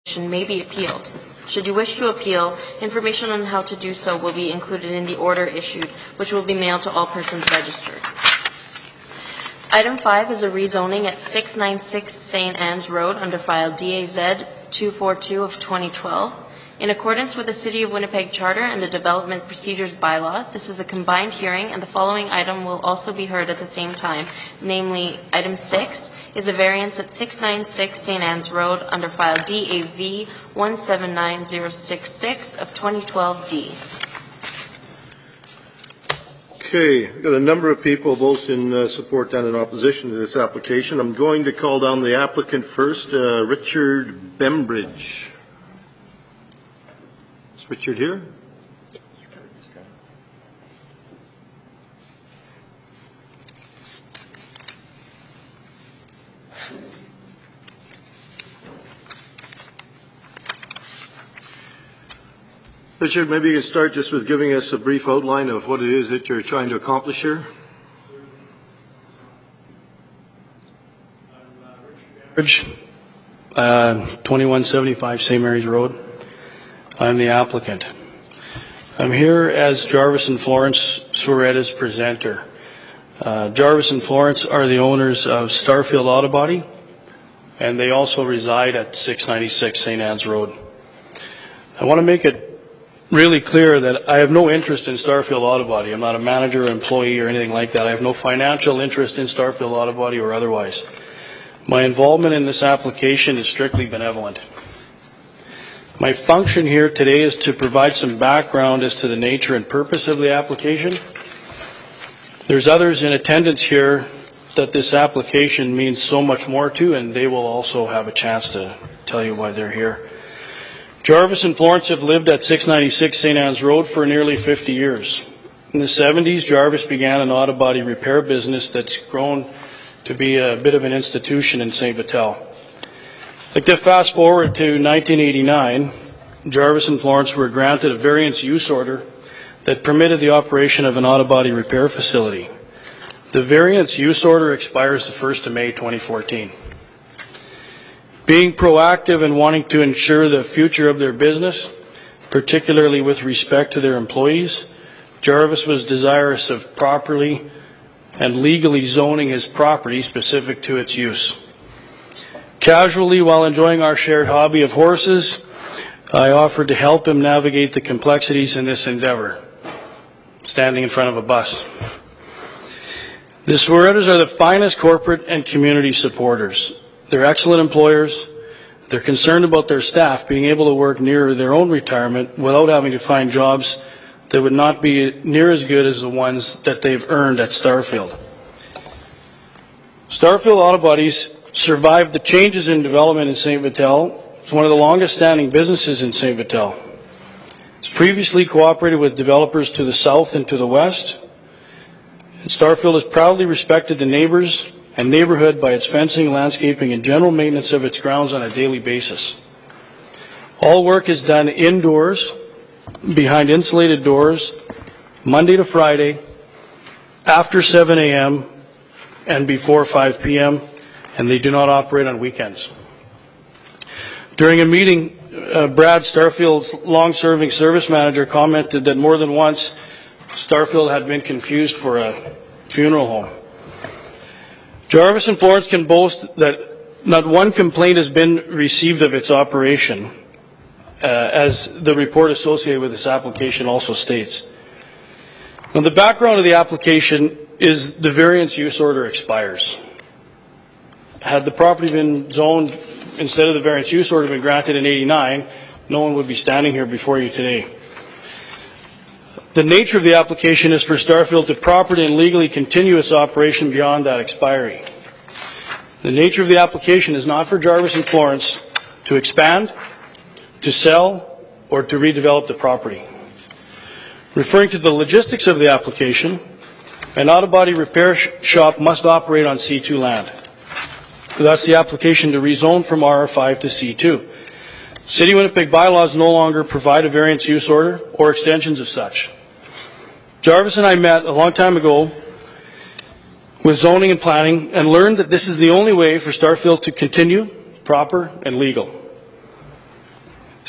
may be appealed. Should you wish to appeal, information on how to do so will be included in the order issued, which will be mailed to all persons registered. Item 5 is a rezoning at 696 St. Anne's Road under file DAZ 242 of 2012. In accordance with the City of Winnipeg Charter and the Development Procedures Bylaw, this is a combined hearing, and the following item will also be heard at the same time. Namely, Item 6 is a variance at 696 St. Anne's Road under file DAV 179066 of 2012D. Okay, we've got a number of people both in support and in opposition to this application. I'm going to call down the applicant first, Richard Bembridge. Is Richard here? Yeah, he's coming. Richard, maybe you can start just with giving us a brief outline of what it is that you're trying to accomplish here. Richard Bembridge, 2175 St. Mary's Road. I'm the applicant. I'm here as Jarvis and Florence Suarez's presenter. Jarvis and Florence are the owners of Starfield Auto Body, and they also reside at 696 St. Anne's Road. I want to make it really clear that I have no interest in Starfield Auto Body. I'm not a manager or employee or anything like that. I have no financial interest in Starfield Auto Body or otherwise. My involvement in this application is strictly benevolent. My function here today is to provide some background as to the nature and purpose of the application. There's others in attendance here that this application means so much more to, and they will also have a chance to tell you why they're here. Jarvis and Florence have lived at 696 St. Anne's Road for nearly 50 years. In the 70s, Jarvis began an auto body repair business that's grown to be a bit of an institution in St. Vital. Like to fast forward to 1989, Jarvis and Florence were granted a variance use order that permitted the operation of an auto body repair facility. The variance use order expires the 1st of May 2014. Being proactive and wanting to ensure the future of their business, particularly with respect to their employees, Jarvis was desirous of properly and legally zoning his property specific to its use. Casually, while enjoying our shared hobby of horses, I offered to help him navigate the complexities in this endeavor, standing in front of a bus. The Suarez's are the finest corporate and community supporters. They're excellent employers. They're concerned about their staff being able to work near their own retirement without having to find jobs that would not be near as good as the ones that they've earned at Starfield. Starfield Auto Bodies survived the changes in development in St. Vital. It's one of the longest standing businesses in St. Vital. It's previously cooperated with developers to the south and to the west. And Starfield has proudly respected the neighbors and neighborhood by its fencing, landscaping, and general maintenance of its grounds on a daily basis. All work is done indoors, behind insulated doors, Monday to Friday, after 7 a.m. and before 5 p.m., and they do not operate on weekends. During a meeting, Brad, Starfield's long-serving service manager, commented that more than once Starfield had been confused for a funeral home. Jarvis and Florence can boast that not one complaint has been received of its operation, as the report associated with this application also states. Now, the background of the application is the variance use order expires. Had the property been zoned, instead of the variance use order been granted in '89, no one would be standing here before you today. The nature of the application is for Starfield to properly and legally continue its operation beyond that expiry. The nature of the application is not for Jarvis and Florence to expand, to sell, or to redevelop the property. Referring to the logistics of the application, an auto body repair shop must operate on C2 land. Thus, the application to rezone from RR5 to C2. City of Winnipeg bylaws no longer provide a variance use order or extensions of such. Jarvis and I met a long time ago with zoning and planning and learned that this is the only way for Starfield to continue proper and legal.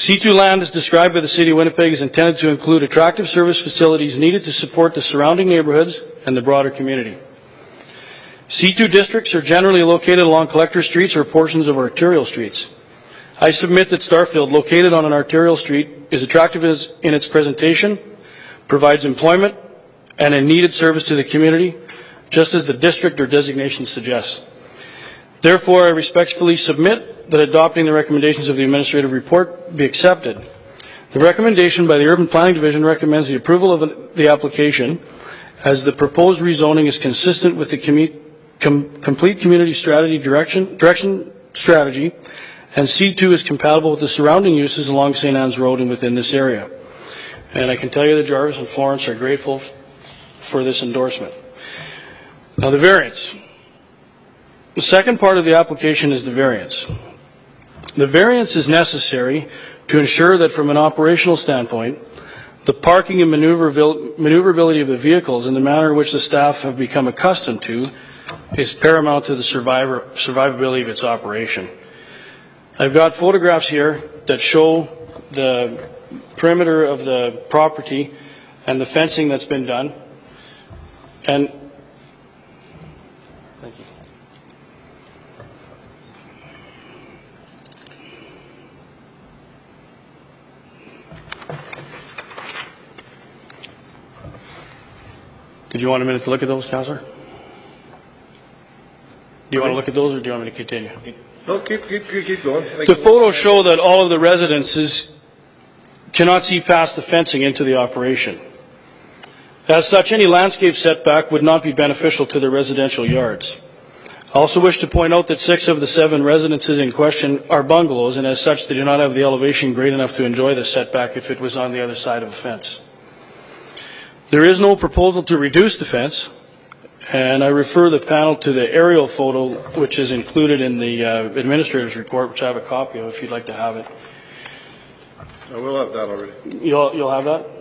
C2 land as described by the City of Winnipeg is intended to include attractive service facilities needed to support the surrounding neighborhoods and the broader community. C2 districts are generally located along collector streets or portions of arterial streets. I submit that Starfield, located on an arterial street, is attractive in its presentation, provides employment, and a needed service to the community, just as the district or designation suggests. Therefore, I respectfully submit that adopting the recommendations of the administrative report be accepted. The recommendation by the Urban Planning Division recommends the approval of the application as the proposed rezoning is consistent with the complete community strategy direction strategy, and C2 is compatible with the surrounding uses along St. Anne's Road and within this area. And I can tell you that Jarvis and Florence are grateful for this endorsement. Now the variance. The second part of the application is the variance. The variance is necessary to ensure that from an operational standpoint, the parking and maneuverability of the vehicles in the manner in which the staff have become accustomed to is paramount to the survivability of its operation. I've got photographs here that show the perimeter of the property and the fencing that's been done. And thank you. Did you want a minute to look at those, Councillor? Do you want to look at those, or do you want me to continue? No, keep going. The photos show that all of the residences cannot see past the fencing into the operation. As such, any landscape setback would not be beneficial to the residential yards. I also wish to point out that 6 of the 7 residences in question are bungalows, and as such, they do not have the elevation great enough to enjoy the setback if it was on the other side of a fence. There is no proposal to reduce the fence, and I refer the panel to the aerial photo, which is included in the administrator's report, which I have a copy of if you'd like to have it. I will have that already. You'll have that?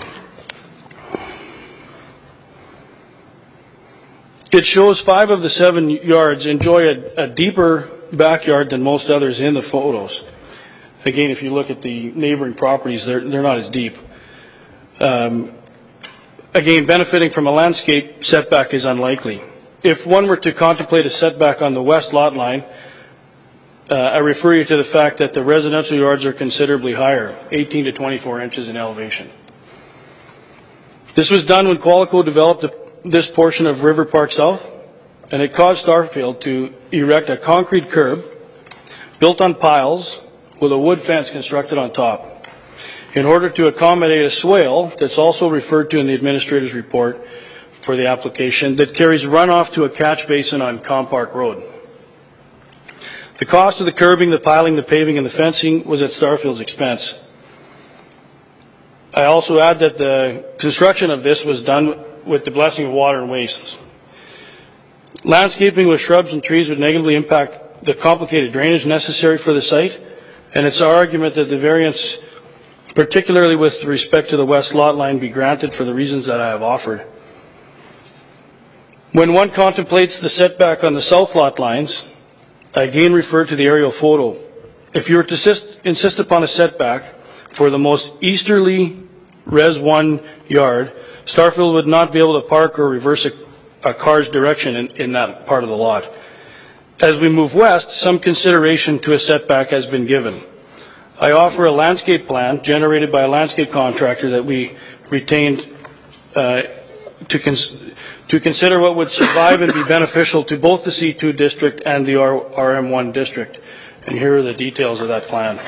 It shows 5 of the 7 yards enjoy a deeper backyard than most others in the photos. Again, if you look at the neighboring properties, they're not as deep. Again, benefiting from a landscape setback is unlikely. If one were to contemplate a setback on the west lot line, I refer you to the fact that the residential yards are considerably higher, 18 to 24 inches in elevation. This was done when Qualico developed this portion of River Park South, and it caused Starfield to erect a concrete curb built on piles with a wood fence constructed on top, in order to accommodate a swale that's also referred to in the administrator's report for the application that carries runoff to a catch basin on Compark Road. The cost of the curbing, the piling, the paving, and the fencing was at Starfield's expense. I also add that the construction of this was done with the blessing of Water and Wastes. Landscaping with shrubs and trees would negatively impact the complicated drainage necessary for the site, and it's our argument that the variance, particularly with respect to the west lot line, be granted for the reasons that I have offered. When one contemplates the setback on the south lot lines, I again refer to the aerial photo. If you were to insist upon a setback for the most easterly Res 1 yard, Starfield would not be able to park or reverse a car's direction in that part of the lot. As we move west, some consideration to a setback has been given. I offer a landscape plan generated by a landscape contractor that we retained to consider what would survive and be beneficial to both the C2 district and the RM1 district. And here are the details of that plan.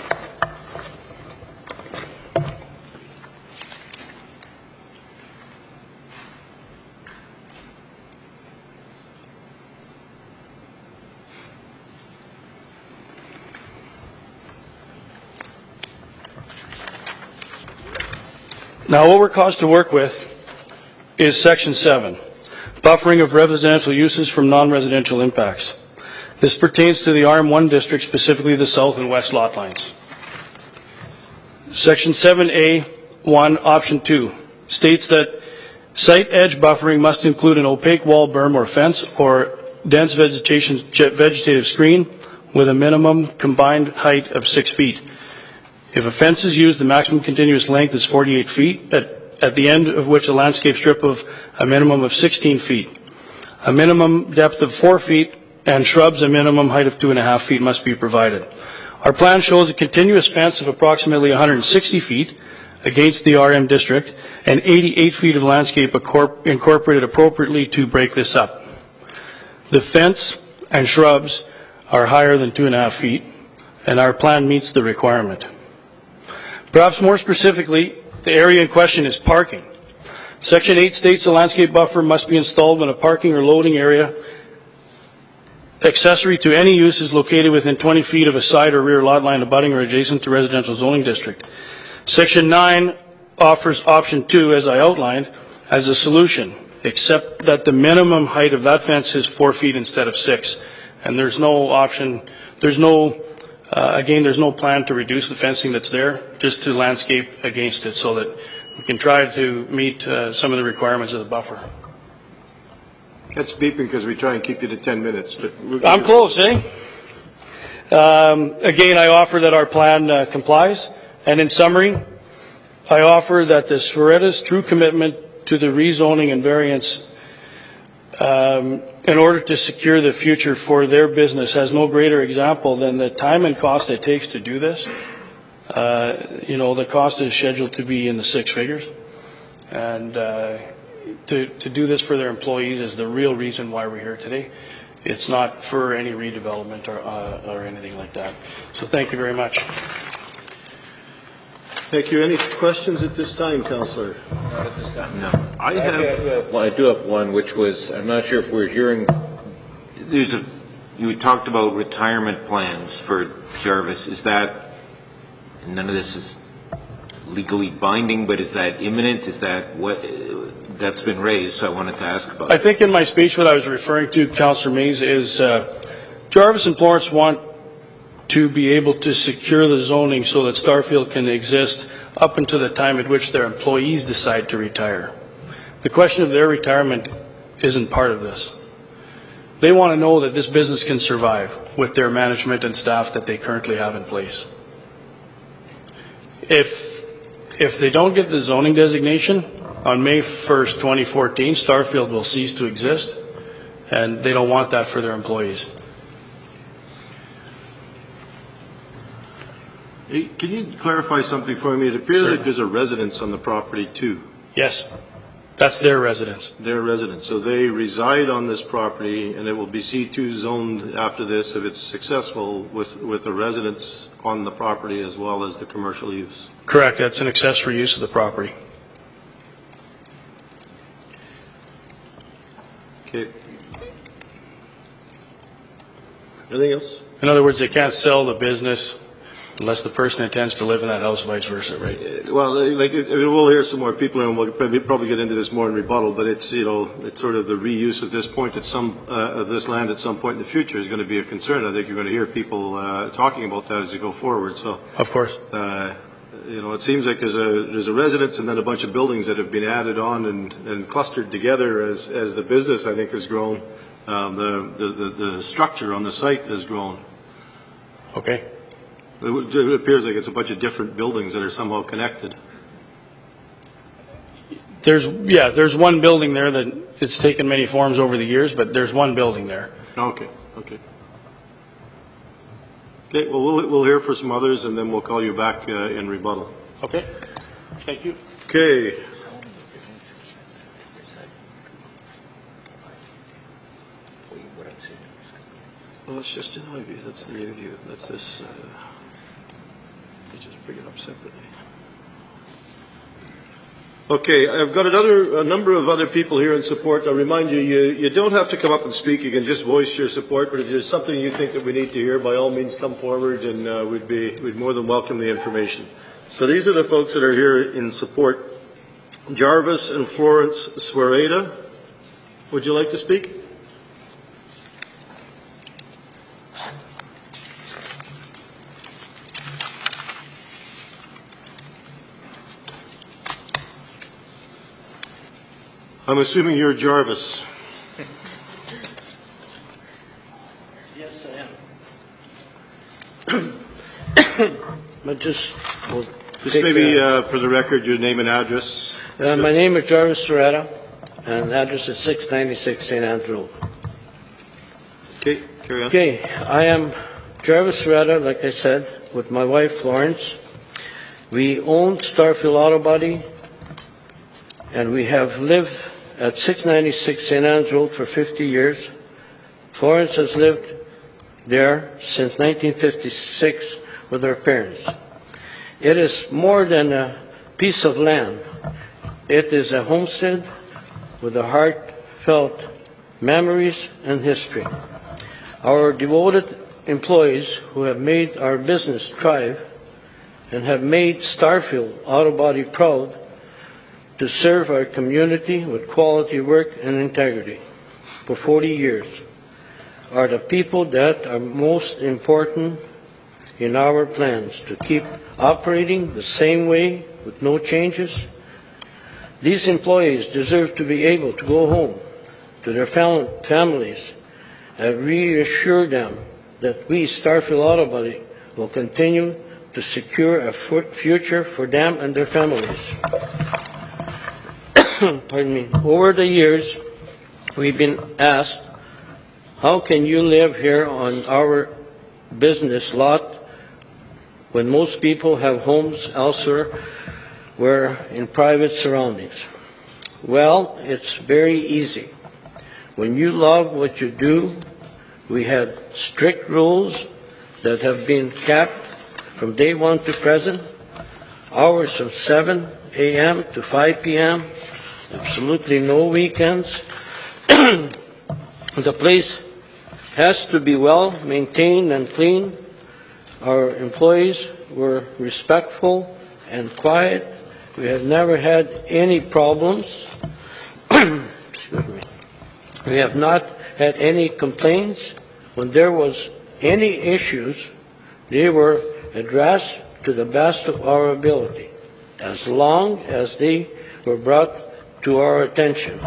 Now, what we're caused to work with is Section 7, buffering of residential uses from non-residential impacts. This pertains to the RM1 district, specifically the south and west lot lines. Section 7A1, Option 2, states that site edge buffering must include an opaque wall, berm, or fence, or dense vegetative screen with a minimum combined height of 6 feet. If a fence is used, the maximum continuous length is 48 feet, at the end of which a landscape strip of a minimum of 16 feet. A minimum depth of 4 feet and shrubs a minimum height of 2.5 feet must be provided. Our plan shows a continuous fence of approximately 160 feet against the RM district and 88 feet of landscape incorporated appropriately to break this up. The fence and shrubs are higher than 2.5 feet, and our plan meets the requirement. Perhaps more specifically, the area in question is parking. Section 8 states a landscape buffer must be installed when a parking or loading area accessory to any use is located within 20 feet of a side or rear lot line abutting or adjacent to residential zoning district. Section 9 offers option 2, as I outlined, as a solution, except that the minimum height of that fence is 4 feet instead of 6. And there's no option, there's no plan to reduce the fencing that's there, just to landscape against it so that we can try to meet some of the requirements of the buffer. That's beeping because we try and keep you to 10 minutes. But I'm close, eh? Again, I offer that our plan complies. And in summary, I offer that the Siouxereta's true commitment to the rezoning and variance in order to secure the future for their business has no greater example than the time and cost it takes to do this. The cost is scheduled to be in the 6 figures. And to do this for their employees is the real reason why we're here today. It's not for any redevelopment or anything like that. So thank you very much. Thank you. Any questions at this time, Councillor? Not at this time. No. I do have one, which was, I'm not sure if we're hearing, you talked about retirement plans for Jarvis. Is that, none of this is legally binding, but is that imminent? Is that what, that's been raised, so I wanted to ask about it. I think in my speech what I was referring to, Councillor Mays, is Jarvis and Florence want to be able to secure the zoning so that Starfield can exist up until the time at which their employees decide to retire. The question of their retirement isn't part of this. They want to know that this business can survive with their management and staff that they currently have in place. If they don't get the zoning designation, on May 1st, 2014, Starfield will cease to exist, and they don't want that for their employees. Can you clarify something for me? It appears like there's a residence on the property too. Yes, that's their residence. Their residence. So they reside on this property, and it will be C2 zoned after this if it's successful with a residence on the property as well as the commercial use. Correct. That's an accessory use of the property. Okay. Anything else? In other words, they can't sell the business unless the person intends to live in that house, vice versa, right? Well, we'll hear some more people, and we'll probably get into this more in rebuttal. But it's it's sort of the reuse at this point of this land at some point in the future is going to be a concern. I think you're going to hear people talking about that as you go forward. So, of course, it seems like there's a residence and then a bunch of buildings that have been added on and clustered together as the business, I think, has grown. The structure on the site has grown. Okay. It appears like it's a bunch of different buildings that are somehow connected. There's one building there that it's taken many forms over the years, but there's one building there. Okay. Well, we'll hear for some others, and then we'll call you back in rebuttal. Okay. Thank you. Okay. Well, it's just an eye view. That's the new view. That's this. You just bring it up separately. Okay, I've got a number of other people here in support. I'll remind you, you don't have to come up and speak. You can just voice your support. But if there's something you think that we need to hear, by all means, come forward, and we'd more than welcome the information. So these are the folks that are here in support. Jarvis and Florence Siouxereta. Would you like to speak? I'm assuming you're Jarvis. Yes, I am. But just we'll Just take, maybe for the record, your name and address. my name is Jarvis Serrata, and the address is 696 St. Anne's Road. Okay, carry on. Okay, I am Jarvis Serrata, like I said, with my wife Florence. We own Starfield Auto Body, and we have lived at 696 St. Anne's Road for 50 years. Florence has lived there since 1956 with her parents. It is more than a piece of land. It is a homestead with a heartfelt memories and history. Our devoted employees who have made our business thrive and have made Starfield Auto Body proud to serve our community with quality work and integrity for 40 years are the people that are most important in our plans to keep operating the same way with no changes. These employees deserve to be able to go home to their families and reassure them that we, Starfield Auto Body, will continue to secure a future for them and their families. Pardon me. Over the years, we've been asked, how can you live here on our business lot when most people have homes elsewhere where in private surroundings? Well, it's very easy. When you love what you do, we had strict rules that have been kept from day one to present. Hours from 7 a.m. to 5 p.m. Absolutely no weekends. The place has to be well maintained and clean. Our employees were respectful and quiet. We have never had any problems. Excuse me. We have not had any complaints. When there was any issues, they were addressed to the best of our ability, as long as they were brought to our attention.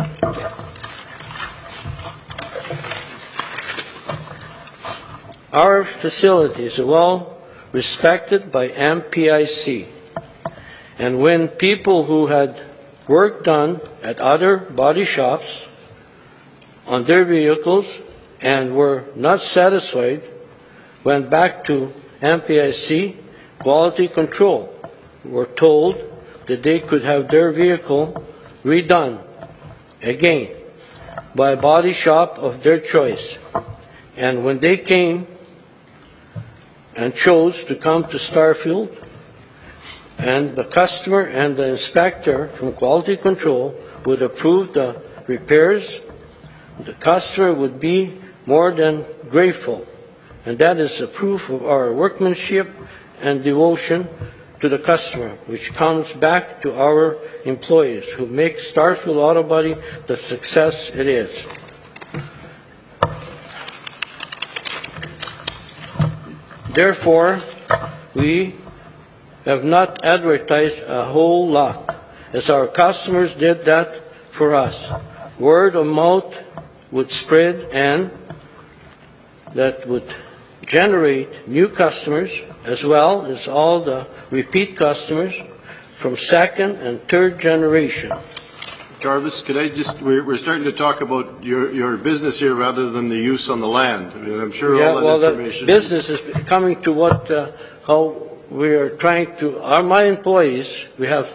Our facilities are well respected by MPIC, and when people who had work done at other body shops on their vehicles and were not satisfied went back to MPIC quality control, were told that they could have their vehicle redone again by a body shop of their choice. And when they came and chose to come to Starfield, and the customer and the inspector from quality control would approve the repairs, the customer would be more than grateful. And that is a proof of our workmanship and devotion to the customer, which comes back to our employees who make Starfield Auto Body the success it is. Therefore, we have not advertised a whole lot, as our customers did that for us. Word of mouth would spread, and that would generate new customers, as well as all the repeat customers from second and third generation. Jarvis, could I just, we're starting to talk about your business here rather than the use on the land. I mean, I'm sure all that information. The business is coming to what, how we are trying to, my employees, we have,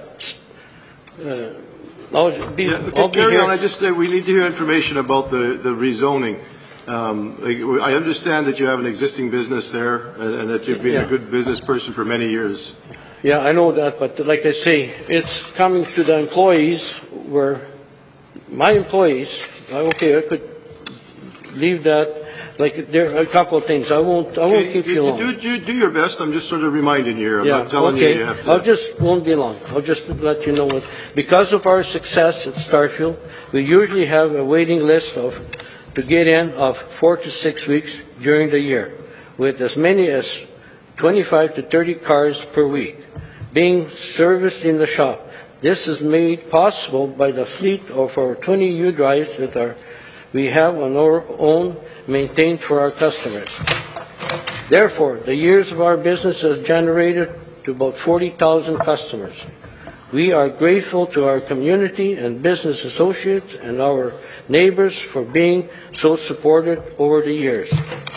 carry on. We need to hear information about the rezoning. I understand that you have an existing business there and that you've been a good business person for many years. Yeah, I know that, but like I say, it's coming to the employees where my employees, okay, I could leave that. Like, there are a couple of things. I won't keep you long. Do your best. I'm just sort of reminding you here. I'm not telling you have to. I just won't be long. I'll just let you know what. Because of our success at Starfield, we usually have a waiting list to get in of 4 to 6 weeks during the year, with as many as 25 to 30 cars per week being serviced in the shop. This is made possible by the fleet of our 20 U-Drives that we have on our own, maintained for our customers. Therefore, the years of our business has generated to about 40,000 customers. We are grateful to our community and business associates and our neighbors for being so supportive over the years.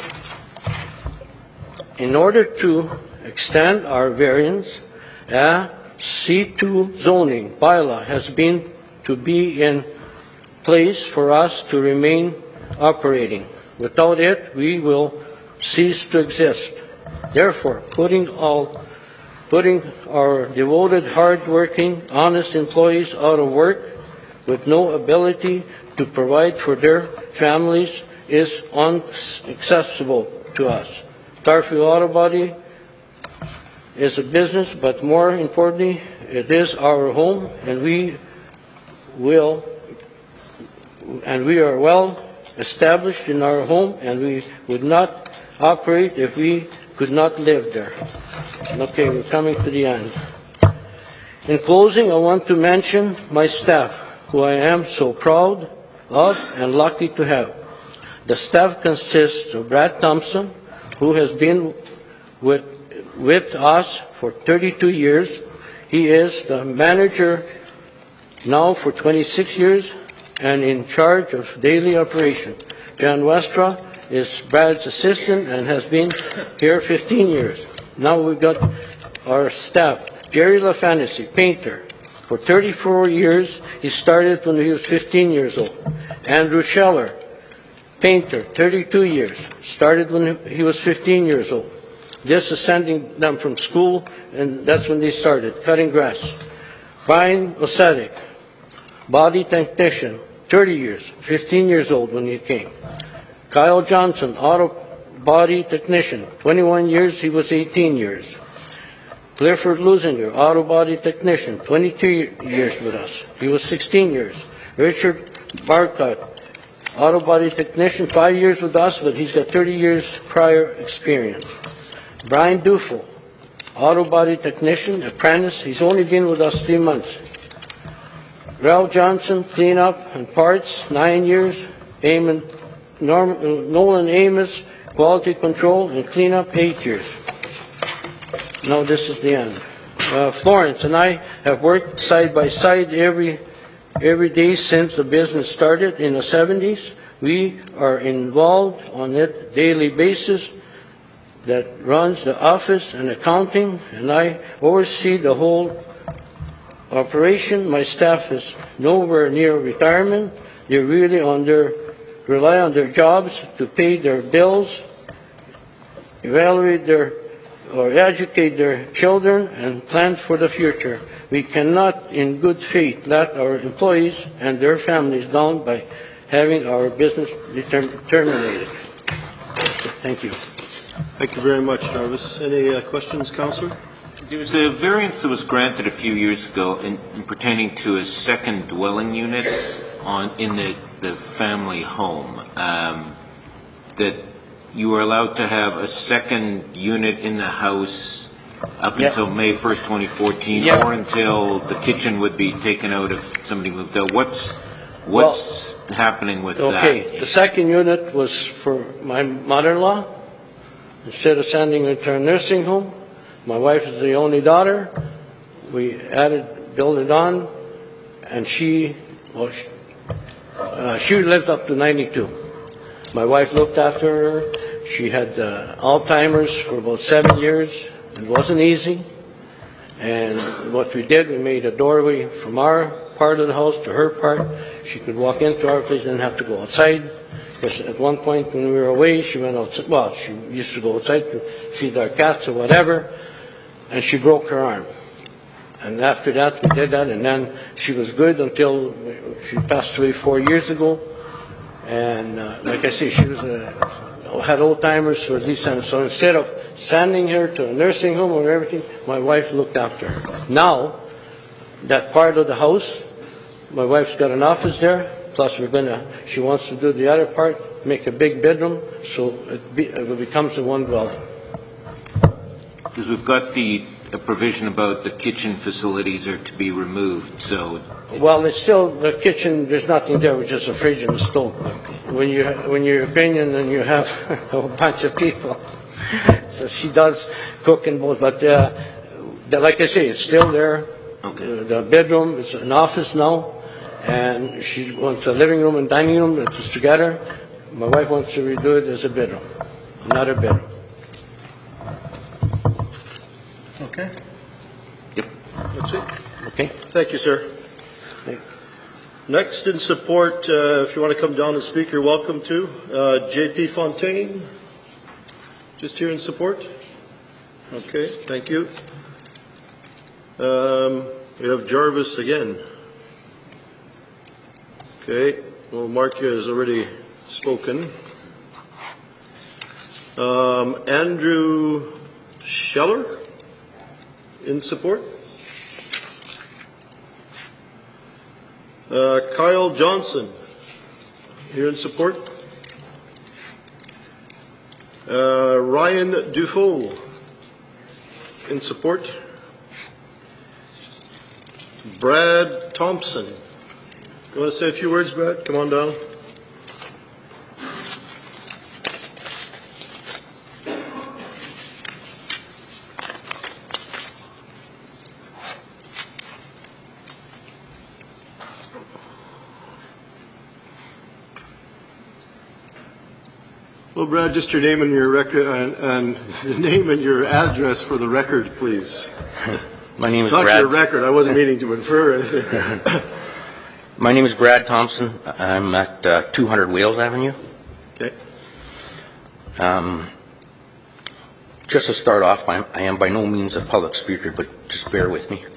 In order to extend our variance, a C2 zoning bylaw has been to be in place for us to remain operating. Without it, we will cease to exist. Therefore, putting our devoted, hard-working, honest employees out of work with no ability to provide for their families is unacceptable to us. Starfield Auto Body is a business, but more importantly, it is our home, and we are well established in our home, and we would not operate if we could not live there. Okay, we're coming to the end. In closing, I want to mention my staff, who I am so proud of and lucky to have. The staff consists of Brad Thompson, who has been with us for 32 years. He is the manager now for 26 years and in charge of daily operation. John Westra is Brad's assistant and has been here 15 years. Now we've got our staff. Jerry LaFantasy, painter. For 34 years, he started when he was 15 years old. Andrew Scheller, painter, 32 years. Started when he was 15 years old. This is sending them from school, and that's when they started, cutting grass. Brian Osadik, body technician, 30 years, 15 years old when he came. Kyle Johnson, auto body technician, 21 years, he was 18 years. Clifford Lusinger, auto body technician, 22 years with us. He was 16 years. Richard Barcott, auto body technician, 5 years with us, but he's got 30 years prior experience. Brian Dufel, auto body technician, apprentice, he's only been with us 3 months. Ralph Johnson, cleanup and parts, 9 years. Nolan Amos, quality control and cleanup, 8 years. Now this is the end. Florence and I have worked side by side every day since the business started in the 70s. We are involved on a daily basis that runs the office and accounting, and I oversee the whole operation. My staff is nowhere near retirement. They really rely on their jobs to pay their bills, educate their children, and plan for the future. We cannot, in good faith, let our employees and their families down by having our business terminated. Thank you. Thank you very much, Jarvis. Any questions, Councillor? There was a variance that was granted a few years ago in pertaining to a second dwelling unit in the family home, that you were allowed to have a second unit in the house up until May 1st, 2014, or until the kitchen would be taken out if somebody moved out. What's happening with that? Okay, the second unit was for my mother-in-law. Instead of sending her to a nursing home, my wife is the only daughter. We built it on, and she lived up to 92. My wife looked after her. She had Alzheimer's for about 7 years. It wasn't easy. And what we did, we made a doorway from our part of the house to her part. She could walk into our place, didn't have to go outside. Because at one point when we were away, she went outside. Well, she used to go outside to feed our cats or whatever, and she broke her arm. And after that, we did that, and then she was good until she passed away 4 years ago. And like I say, she had Alzheimer's for at least 7. So instead of sending her to a nursing home or everything, my wife looked after her. Now, that part of the house, my wife's got an office there. Plus, she wants to do the other part, make a big bedroom, so it becomes a one dwelling. Because we've got a provision about the kitchen facilities are to be removed, so... Well, it's still the kitchen, there's nothing there, it's just a fridge and a stove. When you're Ukrainian and you have a bunch of people, so she does cook and both, but like I say, it's still there. Okay. The bedroom is an office now, and she wants a living room and dining room that's together. My wife wants to redo it as a bedroom, another bedroom. Okay. Yep. That's it. Okay? Thank you, sir. Thank- Next in support, if you want to come down and speak, you're welcome to. J.P. Fontaine, just here in support. Okay, thank you. We have Jarvis again. Okay, well, Markia has already spoken. Andrew Scheller in support. Kyle Johnson here in support. Ryan Dufault in support. Brad Thompson. You want to say a few words, Brad? Come on down. Well, Brad, just your name and your record and the name and your address for the record, please. My name is Not Brad. your record. I wasn't meaning to infer anything. My name is Brad Thompson. I'm at 200 Wales Avenue. Okay. Just to start off, I am by no means a public speaker, but just bear with me.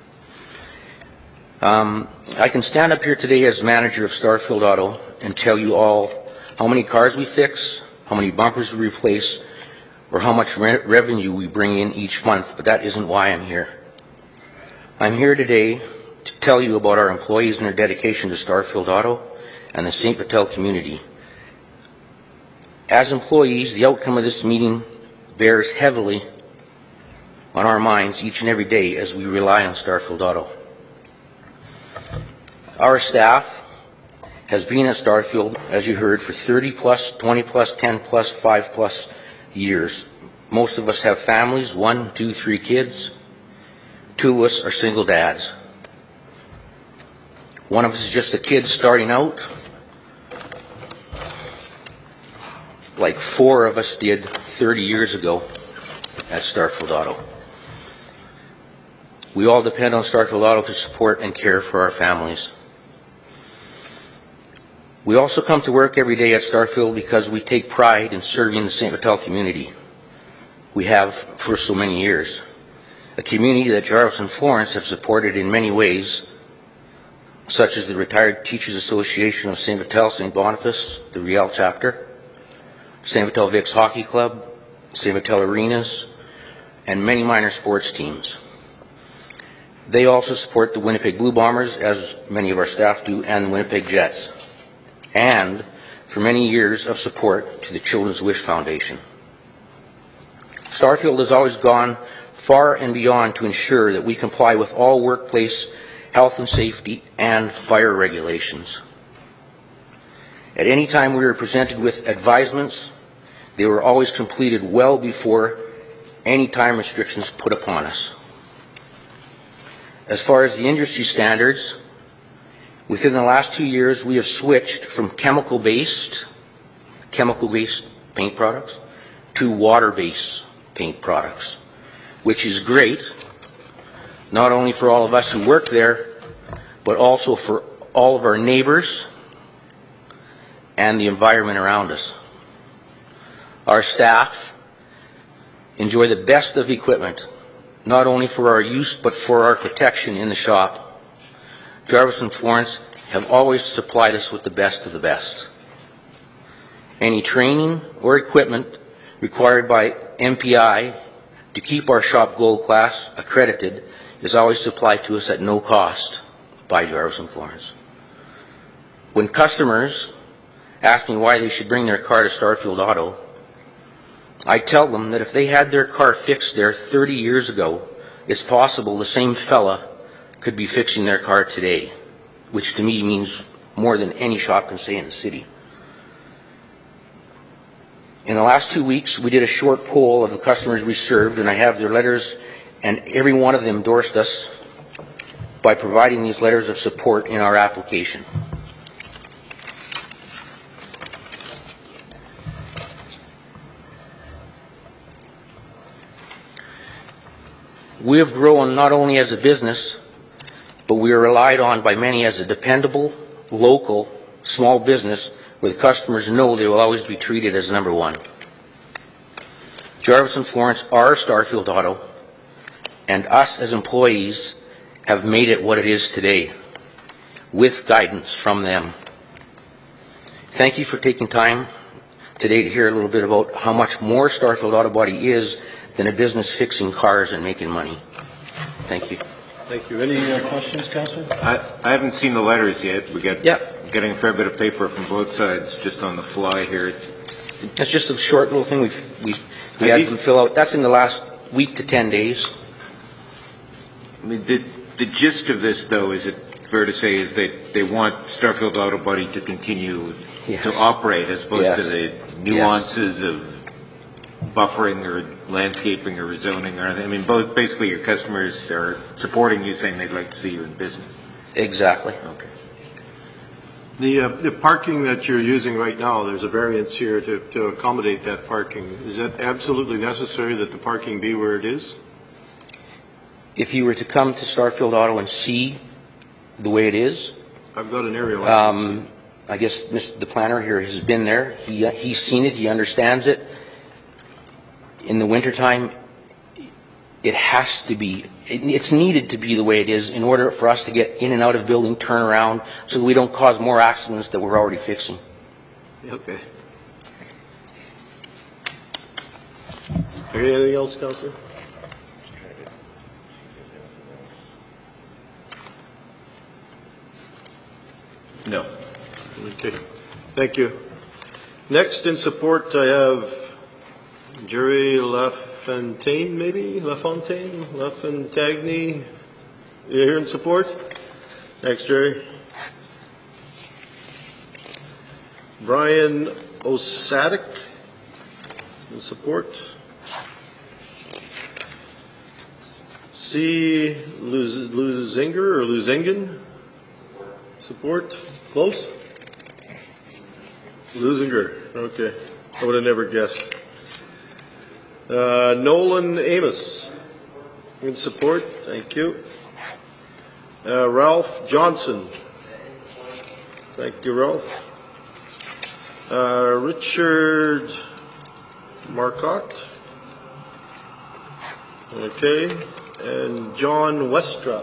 I can stand up here today as manager of Starfield Auto and tell you all how many cars we fix, how many bumpers we replace, or how much revenue we bring in each month, but that isn't why I'm here. I'm here today to tell you about our employees and their dedication to Starfield Auto and the St. Vital community. As employees, the outcome of this meeting bears heavily on our minds each and every day as we rely on Starfield Auto. Our staff has been at Starfield, as you heard, for 30 plus, 20 plus, 10 plus, 5 plus years. Most of us have families, 1, 2, 3 kids. 2 of us are single dads. One of us is just a kid starting out, like 4 of us did 30 years ago at Starfield Auto. We all depend on Starfield Auto to support and care for our families. We also come to work every day at Starfield because we take pride in serving the St. Vital community. We have for so many years. A community that Jarvis and Florence have supported in many ways, such as the Retired Teachers Association of St. Vital, St. Boniface, the Riel chapter, St. Vital Vic's Hockey Club, St. Vital Arenas, and many minor sports teams. They also support the Winnipeg Blue Bombers, as many of our staff do, and the Winnipeg Jets, and for many years of support to the Children's Wish Foundation. Starfield has always gone far and beyond to ensure that we comply with all workplace health and safety and fire regulations. At any time we were presented with advisements, they were always completed well before any time restrictions put upon us. As far as the industry standards, within the last 2 years we have switched from chemical-based paint products to water-based paint products, which is great, not only for all of us who work there, but also for all of our neighbors and the environment around us. Our staff enjoy the best of equipment, not only for our use, but for our protection in the shop. Jarvis and Florence have always supplied us with the best of the best. Any training or equipment required by MPI to keep our shop Gold Class accredited is always supplied to us at no cost by Jarvis and Florence. When customers ask me why they should bring their car to Starfield Auto, I tell them that if they had their car fixed there 30 years ago, it's possible the same fella could be fixing their car today, which to me means more than any shop can say in the city. In the last 2 weeks, we did a short poll of the customers we served, and I have their letters and every one of them endorsed us by providing these letters of support in our application. We have grown not only as a business, but we are relied on by many as a dependable, local, small business where the customers know they will always be treated as number one. Jarvis and Florence are Starfield Auto, and us as employees have made it what it is today, with guidance from them. Thank you for taking time today to hear a little bit about how much more Starfield Auto Body is than a business fixing cars and making money. Thank you. Thank you. Any questions, Councillor? I haven't seen the letters yet. We get Yep. getting a fair bit of paper from both sides just on the fly here. That's just a short little thing we had them fill out. That's in the last week to 10 days. I mean, the gist of this, though, is it fair to say, is that they want Starfield Auto Body to continue to operate as opposed to the nuances of buffering or landscaping or rezoning or anything? I mean, both basically your customers are supporting you, saying they'd like to see you in business. Exactly. Okay. The parking that you're using right now, there's a variance here to accommodate that parking. Is that absolutely necessary that the parking be where it is? If you were to come to Starfield Auto and see the way it is, I've got an aerial. I guess the planner here has been there. He's seen it. He understands it. In the wintertime, it has to be, it's needed to be the way it is in order for us to get in and out of building, turn around, so that we don't cause more accidents that we're already fixing. Okay. Anything else, Councillor? No. Okay. Thank you. Next in support, I have Jerry LaFontaine, maybe? LaFontaine? LaFontagny? You here in support? Thanks, Jerry. Brian Osadik in support. C. Luzinger or Luzingen? Support? Close? Luzinger. Okay. I would have never guessed. Nolan Amos in support. Thank you. Ralph Johnson. Thank you, Ralph. Richard Marcotte. Okay. And John Westra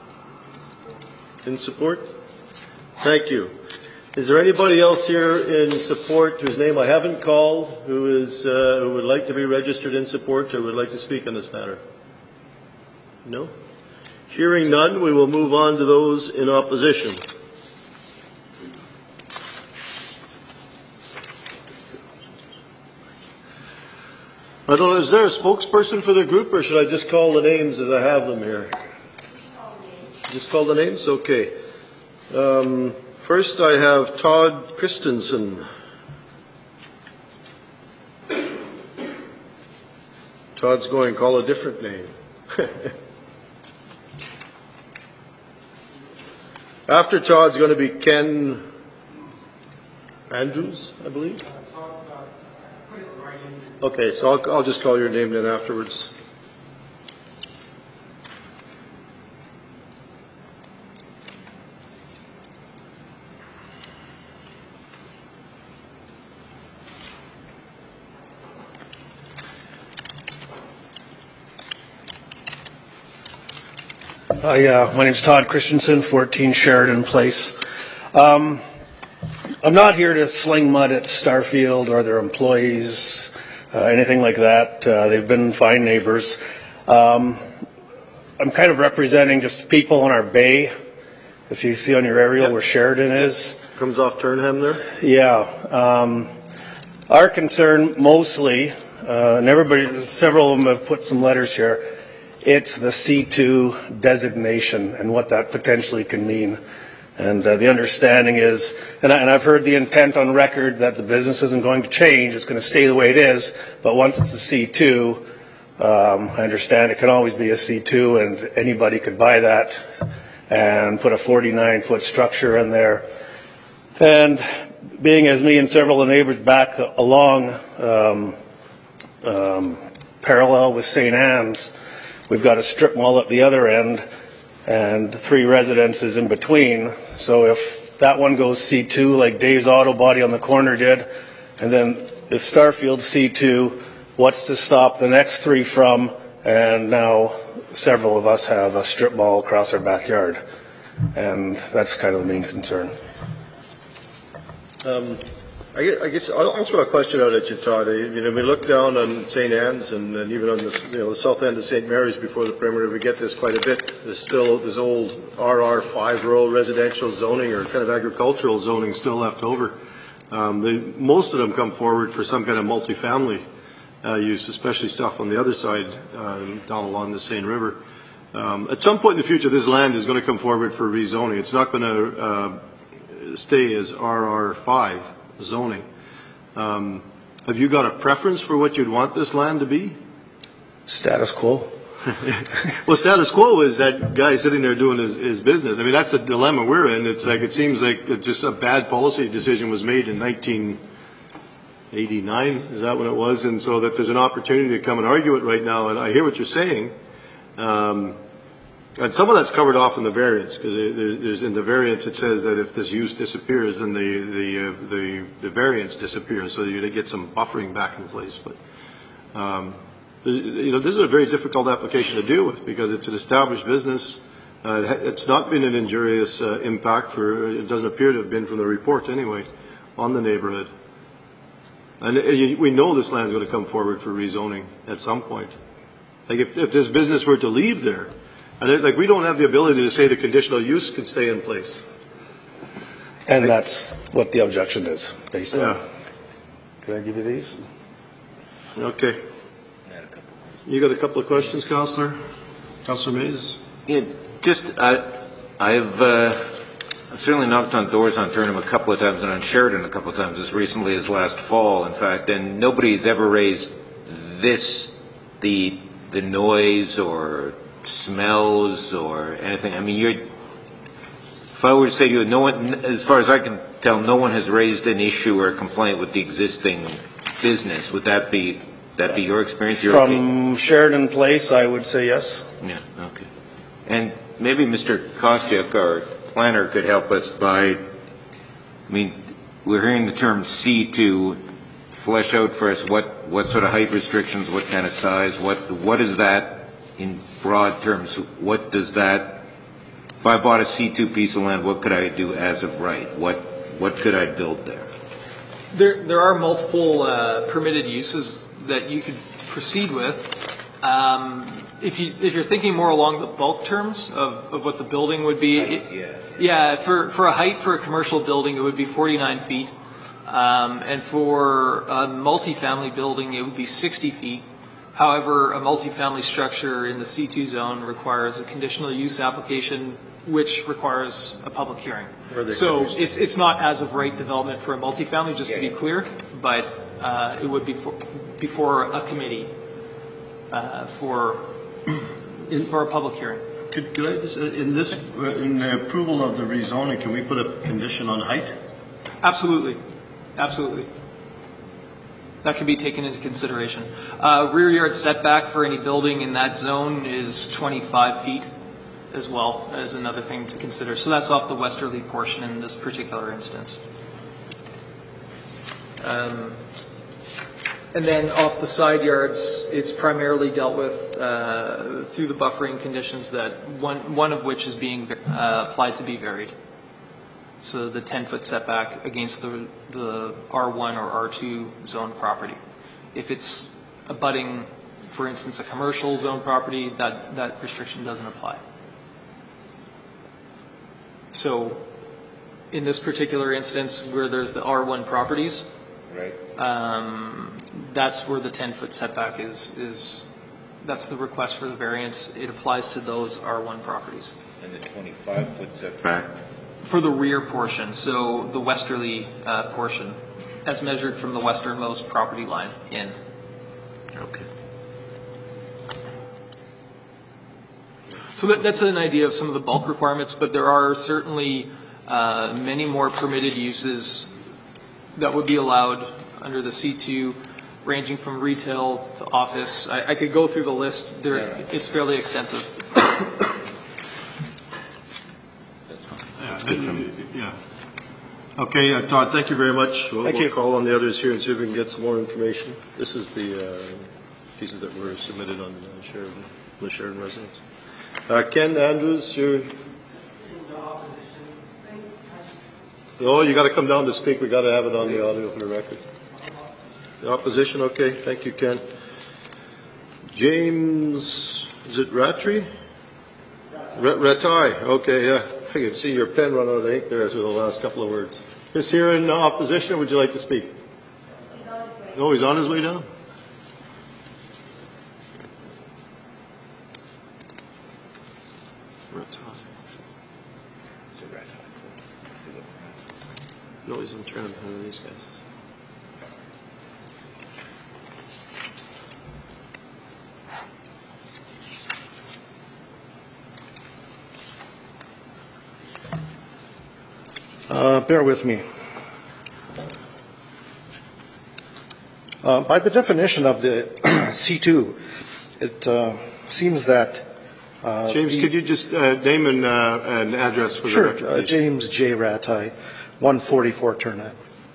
in support. Thank you. Is there anybody else here in support whose name I haven't called, who would like to be registered in support or would like to speak on this matter? No? Hearing none, we will move on to those in opposition. I don't know, is there a spokesperson for the group, or should I just call the names as I have them here? Just call the names? Okay. First, I have Todd Christensen. Todd's going to call a different name. After Todd's going to be Ken Andrews, I believe. Okay, so I'll just call your name then afterwards. My name's Todd Christensen, 14 Sheridan Place. I'm not here to sling mud at Starfield or their employees, anything like that. They've been fine neighbors. I'm kind of representing just people in our bay. If you see on your aerial where Sheridan is. Comes off Turnham there? Yeah. Our concern mostly, and everybody, several of them have put some letters here, it's the C2 designation and what that potentially can mean. And the understanding is, and I've heard the intent on record that the business isn't going to change, it's going to stay the way it is, but once it's a C2, I understand it can always be a C2, and anybody could buy that and put a 49-foot structure in there. And being as me and several of the neighbors back along parallel with St. Anne's, we've got a strip mall at the other end and 3 residences in between. So if that one goes C2 like Dave's Auto Body on the corner did, and then if Starfield's C2, what's to stop the next 3 from? And now several of us have a strip mall across our backyard, and that's kind of the main concern. I guess I'll throw a question out at you, Todd. We look down on St. Anne's and even on this, the south end of St. Mary's before the perimeter, we get this quite a bit. There's still this old RR5 rural residential zoning or kind of agricultural zoning still left over. Most of them come forward for some kind of multifamily use, especially stuff on the other side down along the Seine River. At some point in the future, this land is going to come forward for rezoning. It's not going to stay as RR5 zoning. Have you got a preference for what you'd want this land to be? Status quo. Well, status quo is that guy sitting there doing his business. I mean, that's the dilemma we're in. It's like, it seems like just a bad policy decision was made in 1989. Is that when it was? And so that there's an opportunity to come and argue it right now. And I hear what you're saying. And some of that's covered off in the variance, because there's in the variance it says that if this use disappears, then the variance disappears, so you get some buffering back in place. But this is a very difficult application to deal with because it's an established business. It's not been an injurious impact it doesn't appear to have been from the report anyway, on the neighborhood. And we know this land is going to come forward for rezoning at some point. Like if this business were to leave there. And we don't have the ability to say the conditional use can stay in place. And that's what the objection is, based on. Can I give you these? Okay. You got a couple of questions, Councillor? Councillor Mays? Yeah, I've certainly knocked on doors on Turnham a couple of times and on Sheridan a couple of times as recently as last fall, in fact, and nobody's ever raised the noise or smells or anything. I mean, if I were to say to you, no one, as far as I can tell, no one has raised an issue or a complaint with the existing business. Would that be your experience? From Sheridan Place, I would say yes. Yeah, okay. And maybe Mr. Kostyuk, our planner, could help us by, we're hearing the term C2, flesh out for us what sort of height restrictions, what kind of size, what is that? In broad terms, what does that, if I bought a C2 piece of land, what could I do as of right? What could I build there? There are multiple permitted uses that you could proceed with. If you're thinking more along the bulk terms of what the building would be, for a height for a commercial building, it would be 49 feet. And for a multifamily building, it would be 60 feet. However, a multifamily structure in the C2 zone requires a conditional use application, which requires a public hearing. So it's not as of right development for a multifamily, just to be clear, but it would be before a committee for a public hearing. Could I just, in the approval of the rezoning, can we put a condition on height? Absolutely. That can be taken into consideration. Rear yard setback for any building in that zone is 25 feet as well as another thing to consider. So that's off the westerly portion in this particular instance. And then off the side yards, it's primarily dealt with through the buffering conditions that one of which is being applied to be varied. So the 10-foot setback against the R1 or R2 zone property. If it's abutting, for instance, a commercial zone property, that restriction doesn't apply. So in this particular instance where there's the R1 properties, right. That's where the 10-foot setback is. That's the request for the variance. It applies to those R1 properties. And the 25-foot setback? For the rear portion, so the westerly portion, as measured from the westernmost property line in. Okay. So that's an idea of some of the bulk requirements, but there are certainly many more permitted uses that would be allowed under the C2, ranging from retail to office. I could go through the list. It's fairly extensive. Yeah. Okay, Todd, thank you very much. Thank you. We'll call on the others here and see if we can get some more information. This is the pieces that were submitted on the Sheridan residence. Ken Andrews, Oh, you got to come down to speak. We got to have it on the audio for the record. The opposition, okay. Thank you, Ken. James, is it Rattray? Rattay, okay, yeah. I can see your pen run out of ink there through the last couple of words. Is here in opposition, or would you like to speak? He's on his way. Oh, he's on his way down? No, he's in turn behind these guys. Bear with me. By the definition of the C2, it seems that... James, could you just name and address for the record? Sure. James J. Rattay, 144 Turnet.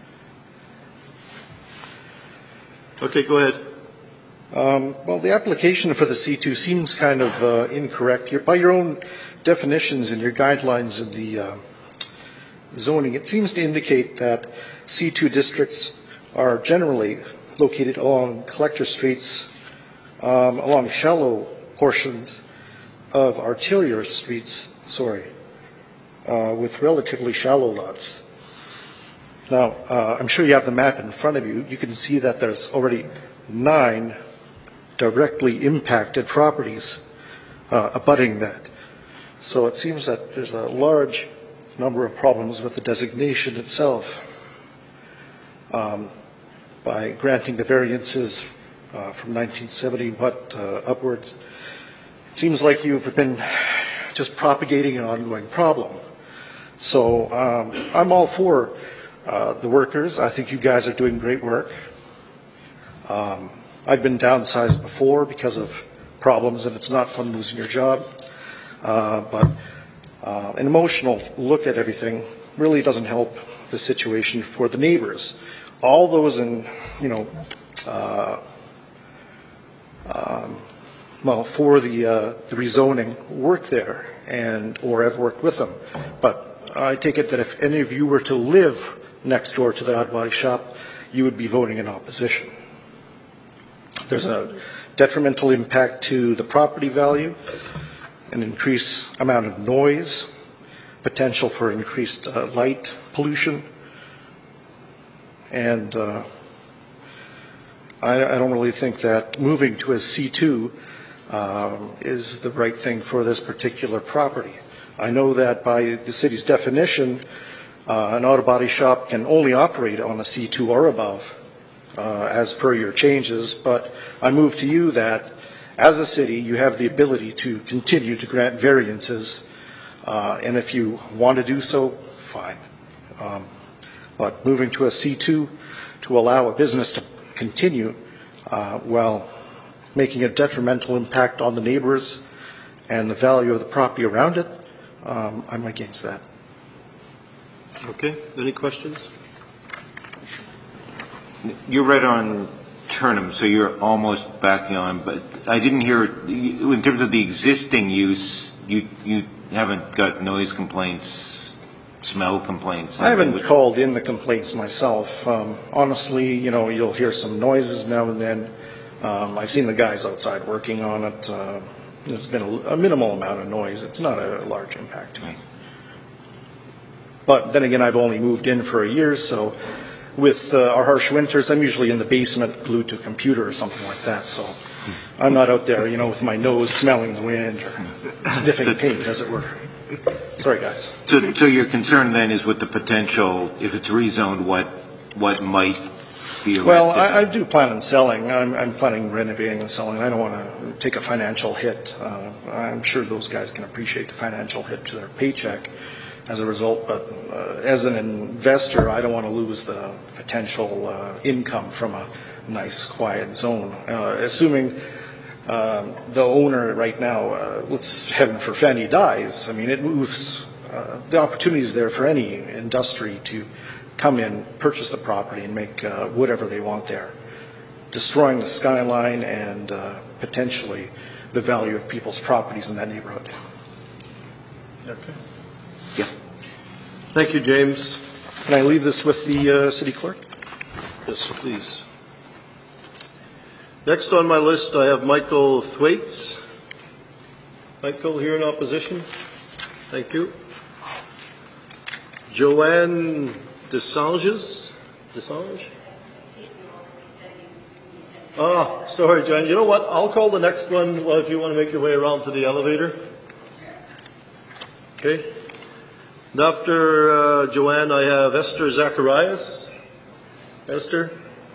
Okay, go ahead. Well, the application for the C2 seems kind of incorrect. By your own definitions and your guidelines in the zoning, it seems to indicate that C2 districts are generally located along collector streets, along shallow portions of arterial streets, with relatively shallow lots. Now, I'm sure you have the map in front of you. You can see that there's already 9 directly impacted properties abutting that. So it seems that there's a large number of problems with the designation itself. By granting the variances from 1970 upwards, it seems like you've been just propagating an ongoing problem. So I'm all for the workers. I think you guys are doing great work. I've been downsized before because of problems, and it's not fun losing your job. But an emotional look at everything really doesn't help the situation for the neighbors. All those in, for the rezoning work there or have worked with them. But I take it that if any of you were to live next door to the Odd Body Shop, you would be voting in opposition. There's a detrimental impact to the property value, an increased amount of noise, potential for increased light pollution, and I don't really think that moving to a C2 is the right thing for this particular property. I know that by the city's definition, an auto body shop can only operate on a C2 or above, as per your changes, but I move to you that as a city, you have the ability to continue to grant variances, and if you want to do so, fine. But moving to a C2 to allow a business to continue while making a detrimental impact on the neighbors and the value of the property around it, I'm against that. Okay, any questions? You're right on Turnham, so you're almost backing on, but I didn't hear, in terms of the existing use, you haven't got noise complaints, smell complaints? I haven't called in the complaints myself. Honestly, you'll hear some noises now and then. I've seen the guys outside working on it. There's been a minimal amount of noise. It's not a large impact to me. But then again, I've only moved in for a year, so with our harsh winters, I'm usually in the basement glued to a computer or something like that. So I'm not out there, with my nose smelling the wind or sniffing paint, as it were. Sorry, guys. So your concern then is with the potential, if it's rezoned, what might be erected? Well, I do plan on selling. I'm planning renovating and selling. I don't want to take a financial hit. I'm sure those guys can appreciate the financial hit to their paycheck as a result, but as an investor, I don't want to lose the potential income from a nice, quiet zone. Assuming the owner right now, let's heaven forfend he dies, I mean, it moves, the opportunity is there for any industry to come in, purchase the property, and make whatever they want there, destroying the skyline and potentially the value of people's properties in that neighborhood. Okay. Yeah. Thank you, James. Can I leave this with the city clerk? Yes, please. Next on my list, I have Michael Thwaites. Michael, here in opposition. Thank you. Joanne Desange? Ah, sorry, Joanne. You know what? I'll call the next one if you want to make your way around to the elevator. Okay. And after Joanne, I have Esther Zacharias. Esther?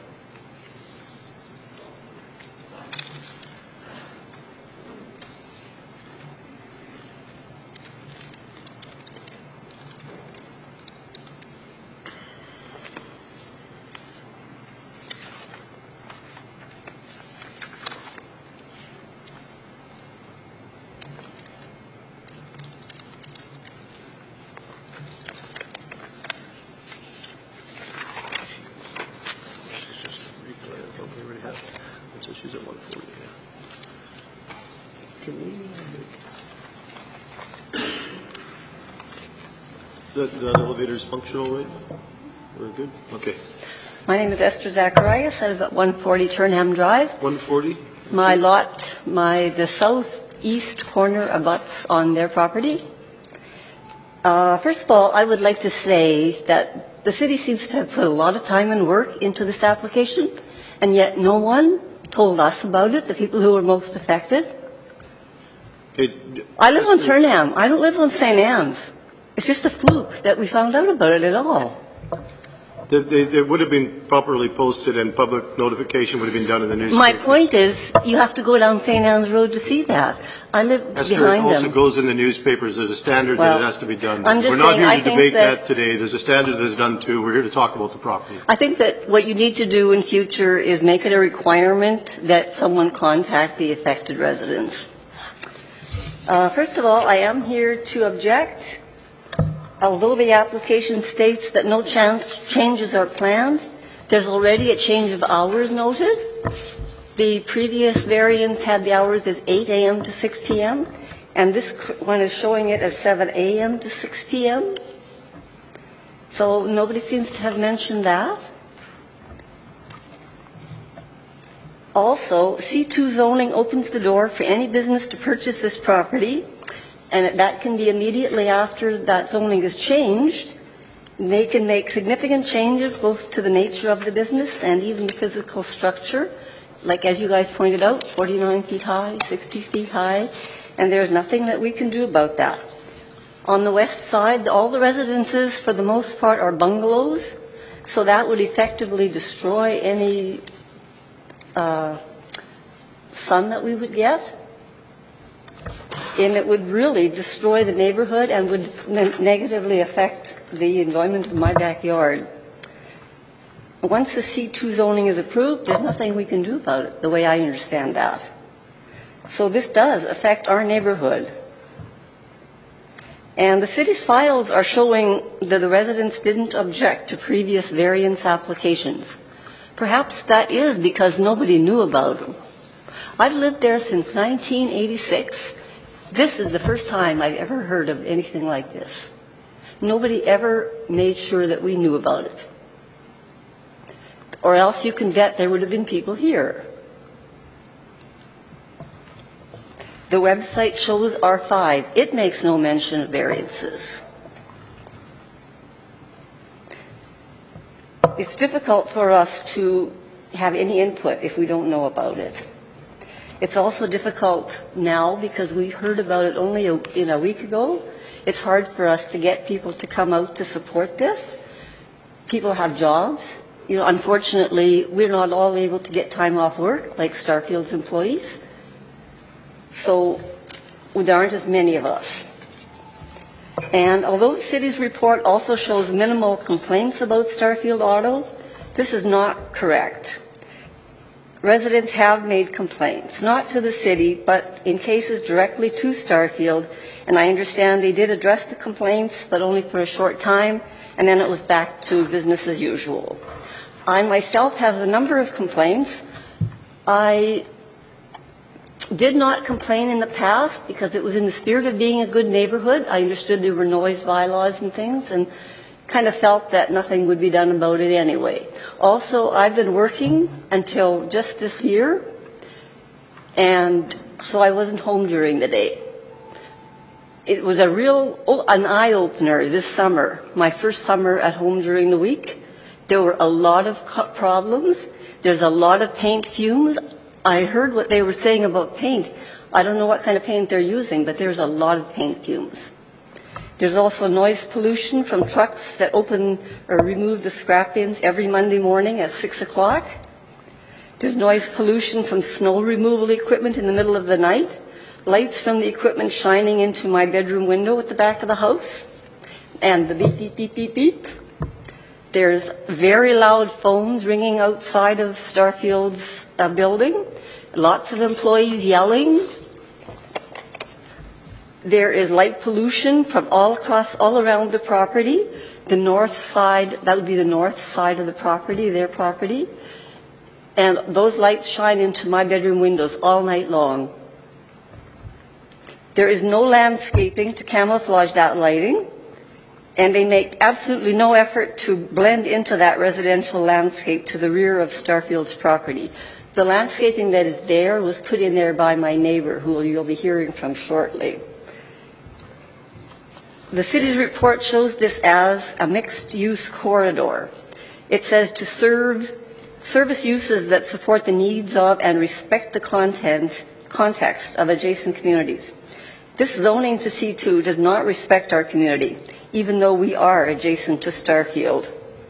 She's at 140. Can we? The elevator's functional, right? We're good? Okay. My name is Esther Zacharias. I live at 140 Turnham Drive. 140? My lot, the southeast corner abuts on their property. First of all, I would like to say that the city seems to have put a lot of time and work into this application, and yet no one told us about it, the people who were most affected. I live on Turnham. I don't live on St. Anne's. It's just a fluke that we found out about it at all. It would have been properly posted and public notification would have been done in the newspaper. My point is, you have to go down St. Anne's Road to see that. I live Esther, behind them. it also goes in the newspapers. There's a standard that it has to be done. I'm just We're not saying, here I to think debate that that today. There's a standard that is done too. We're here to talk about the property. I think that what you need to do in future is make it a requirement that someone contact the affected residents. First of all, I am here to object. Although the application states that no changes are planned, there's already a change of hours noted. The previous variance had the hours as 8 a.m. to 6 p.m., and this one is showing it as 7 a.m. to 6 p.m. So nobody seems to have mentioned that. Also, C2 zoning opens the door for any business to purchase this property, and that can be immediately after that zoning is changed. They can make significant changes both to the nature of the business and even the physical structure, like as you guys pointed out, 49 feet high, 60 feet high, and there's nothing that we can do about that. On the west side, all the residences for the most part are bungalows, so that would effectively destroy any sun that we would get. And it would really destroy the neighborhood and would negatively affect the enjoyment of my backyard. Once the C2 zoning is approved, there's nothing we can do about it, the way I understand that. So this does affect our neighborhood. And the city's files are showing that the residents didn't object to previous variance applications. Perhaps that is because nobody knew about them. I've lived there since 1986. This is the first time I've ever heard of anything like this. Nobody ever made sure that we knew about it. Or else you can bet there would have been people here. The website shows R5. It makes no mention of variances. It's difficult for us to have any input if we don't know about it. It's also difficult now because we heard about it only a week ago. It's hard for us to get people to come out to support this. People have jobs. unfortunately, we're not all able to get time off work like Starfield's employees. So there aren't as many of us. And although the city's report also shows minimal complaints about Starfield Auto, this is not correct. Residents have made complaints, not to the city, but in cases directly to Starfield, and I understand they did address the complaints, but only for a short time, and then it was back to business as usual. I myself have a number of complaints. I did not complain in the past because it was in the spirit of being a good neighborhood. I understood there were noise bylaws and things, and kind of felt that nothing would be done about it anyway. Also, I've been working until just this year, and so I wasn't home during the day. It was an eye-opener this summer, my first summer at home during the week. There were a lot of problems. There's a lot of paint fumes. I heard what they were saying about paint. I don't know what kind of paint they're using, but there's a lot of paint fumes. There's also noise pollution from trucks that open or remove the scrap bins every Monday morning at 6 o'clock. There's noise pollution from snow removal equipment in the middle of the night, lights from the equipment shining into my bedroom window at the back of the house, and the beep, beep, beep, beep, beep. There's very loud phones ringing outside of Starfield's building, lots of employees yelling. There is light pollution from all around the property. The north side, that would be the north side of the property, their property. And those lights shine into my bedroom windows all night long. There is no landscaping to camouflage that lighting, and they make absolutely no effort to blend into that residential landscape to the rear of Starfield's property. The landscaping that is there was put in there by my neighbor, who you'll be hearing from shortly. The city's report shows this as a mixed-use corridor. It says to serve service uses that support the needs of and respect the context of adjacent communities. This zoning to C2 does not respect our community, even though we are adjacent to Starfield.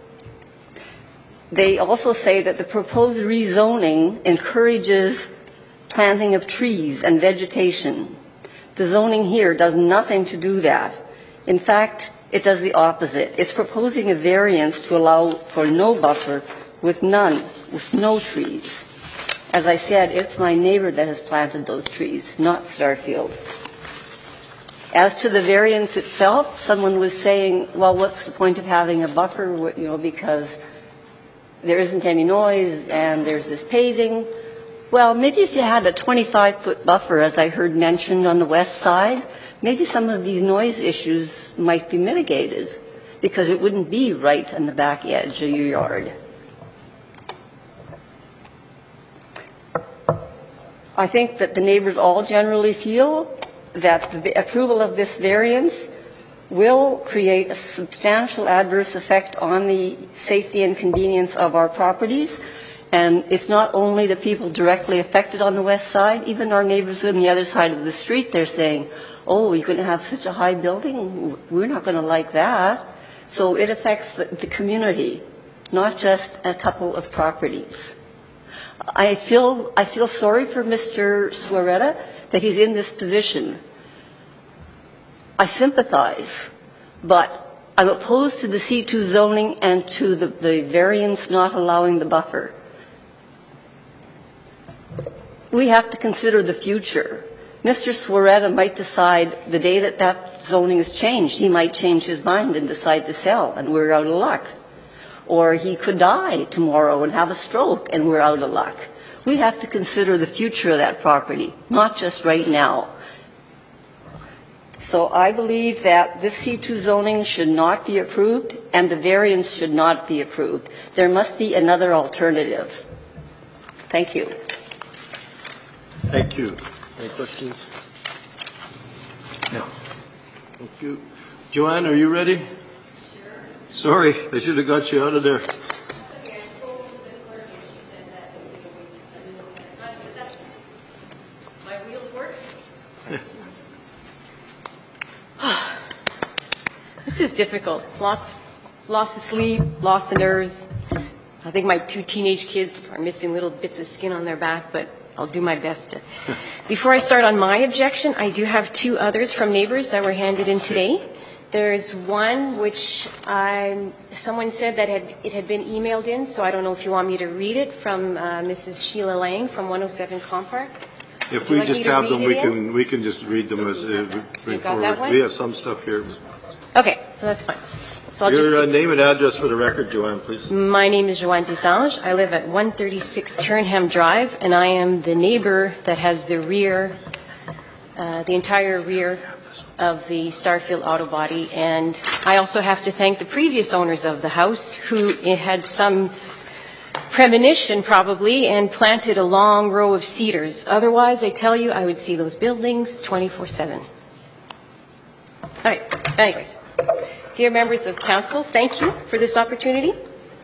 They also say that the proposed rezoning encourages planting of trees and vegetation. The zoning here does nothing to do that. In fact, it does the opposite. It's proposing a variance to allow for no buffer with no trees. As I said, it's my neighbor that has planted those trees, not Starfield. As to the variance itself, someone was saying, well, what's the point of having a buffer, because there isn't any noise and there's this paving. Well, maybe if you had a 25-foot buffer, as I heard mentioned on the west side, maybe some of these noise issues might be mitigated because it wouldn't be right on the back edge of your yard. I think that the neighbors all generally feel that the approval of this variance will create a substantial adverse effect on the safety and convenience of our properties. And it's not only the people directly affected on the west side, even our neighbors on the other side of the street, they're saying, oh, you're going to have such a high building? We're not going to like that. So it affects the community, not just a couple of properties. I feel sorry for Mr. Suaretta that he's in this position. I sympathize, but I'm opposed to the C2 zoning and to the variance not allowing the buffer. We have to consider the future. Mr. Suaretta might decide the day that zoning is changed, he might change his mind and decide to sell, and we're out of luck. Or he could die tomorrow and have a stroke, and we're out of luck. We have to consider the future of that property, not just right now. So I believe that this C2 zoning should not be approved, and the variance should not be approved. There must be another alternative. Thank you. Thank you. Any questions? No. Thank you. Joanne, are you ready? Sure. Sorry, I should have got you out of there. My wheels work? This is difficult. Loss of sleep, loss of nerves. I think my 2 teenage kids are missing little bits of skin on their back, but I'll do my best to. Before I start on my objection, I do have 2 others from neighbors that were handed in today. There's one which someone said that it had been emailed in, so I don't know if you want me to read it, from Mrs. Sheila Lang from 107 Compark. If we just have them, we can just read them as bring forward. We have some stuff here. Okay, so that's fine. So I'll Your name and address for the record, Joanne, please. My name is Joanne Desange. I live at 136 Turnham Drive, and I am the neighbor that has the rear, the entire rear of the Starfield auto body. And I also have to thank the previous owners of the house, who had some premonition probably and planted a long row of cedars. Otherwise, I tell you, I would see those buildings 24/7. All right, anyways. Dear members of council, thank you for this opportunity.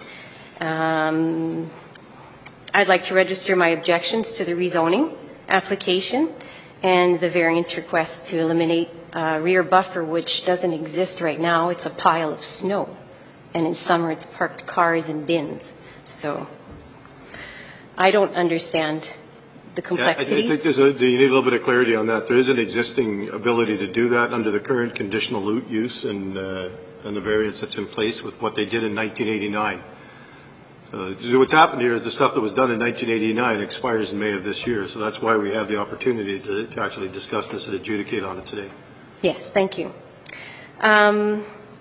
I'd like to register my objections to the rezoning application and the variance request to eliminate a rear buffer, which doesn't exist right now. It's a pile of snow, and in summer it's parked cars and bins. So I don't understand the complexities. I think you need a little bit of clarity on that. There is an existing ability to do that under the current conditional use and the variance that's in place with what they did in 1989. So what's happened here is the stuff that was done in 1989 expires in May of this year. So that's why we have the opportunity to actually discuss this and adjudicate on it today. Yes, thank you. I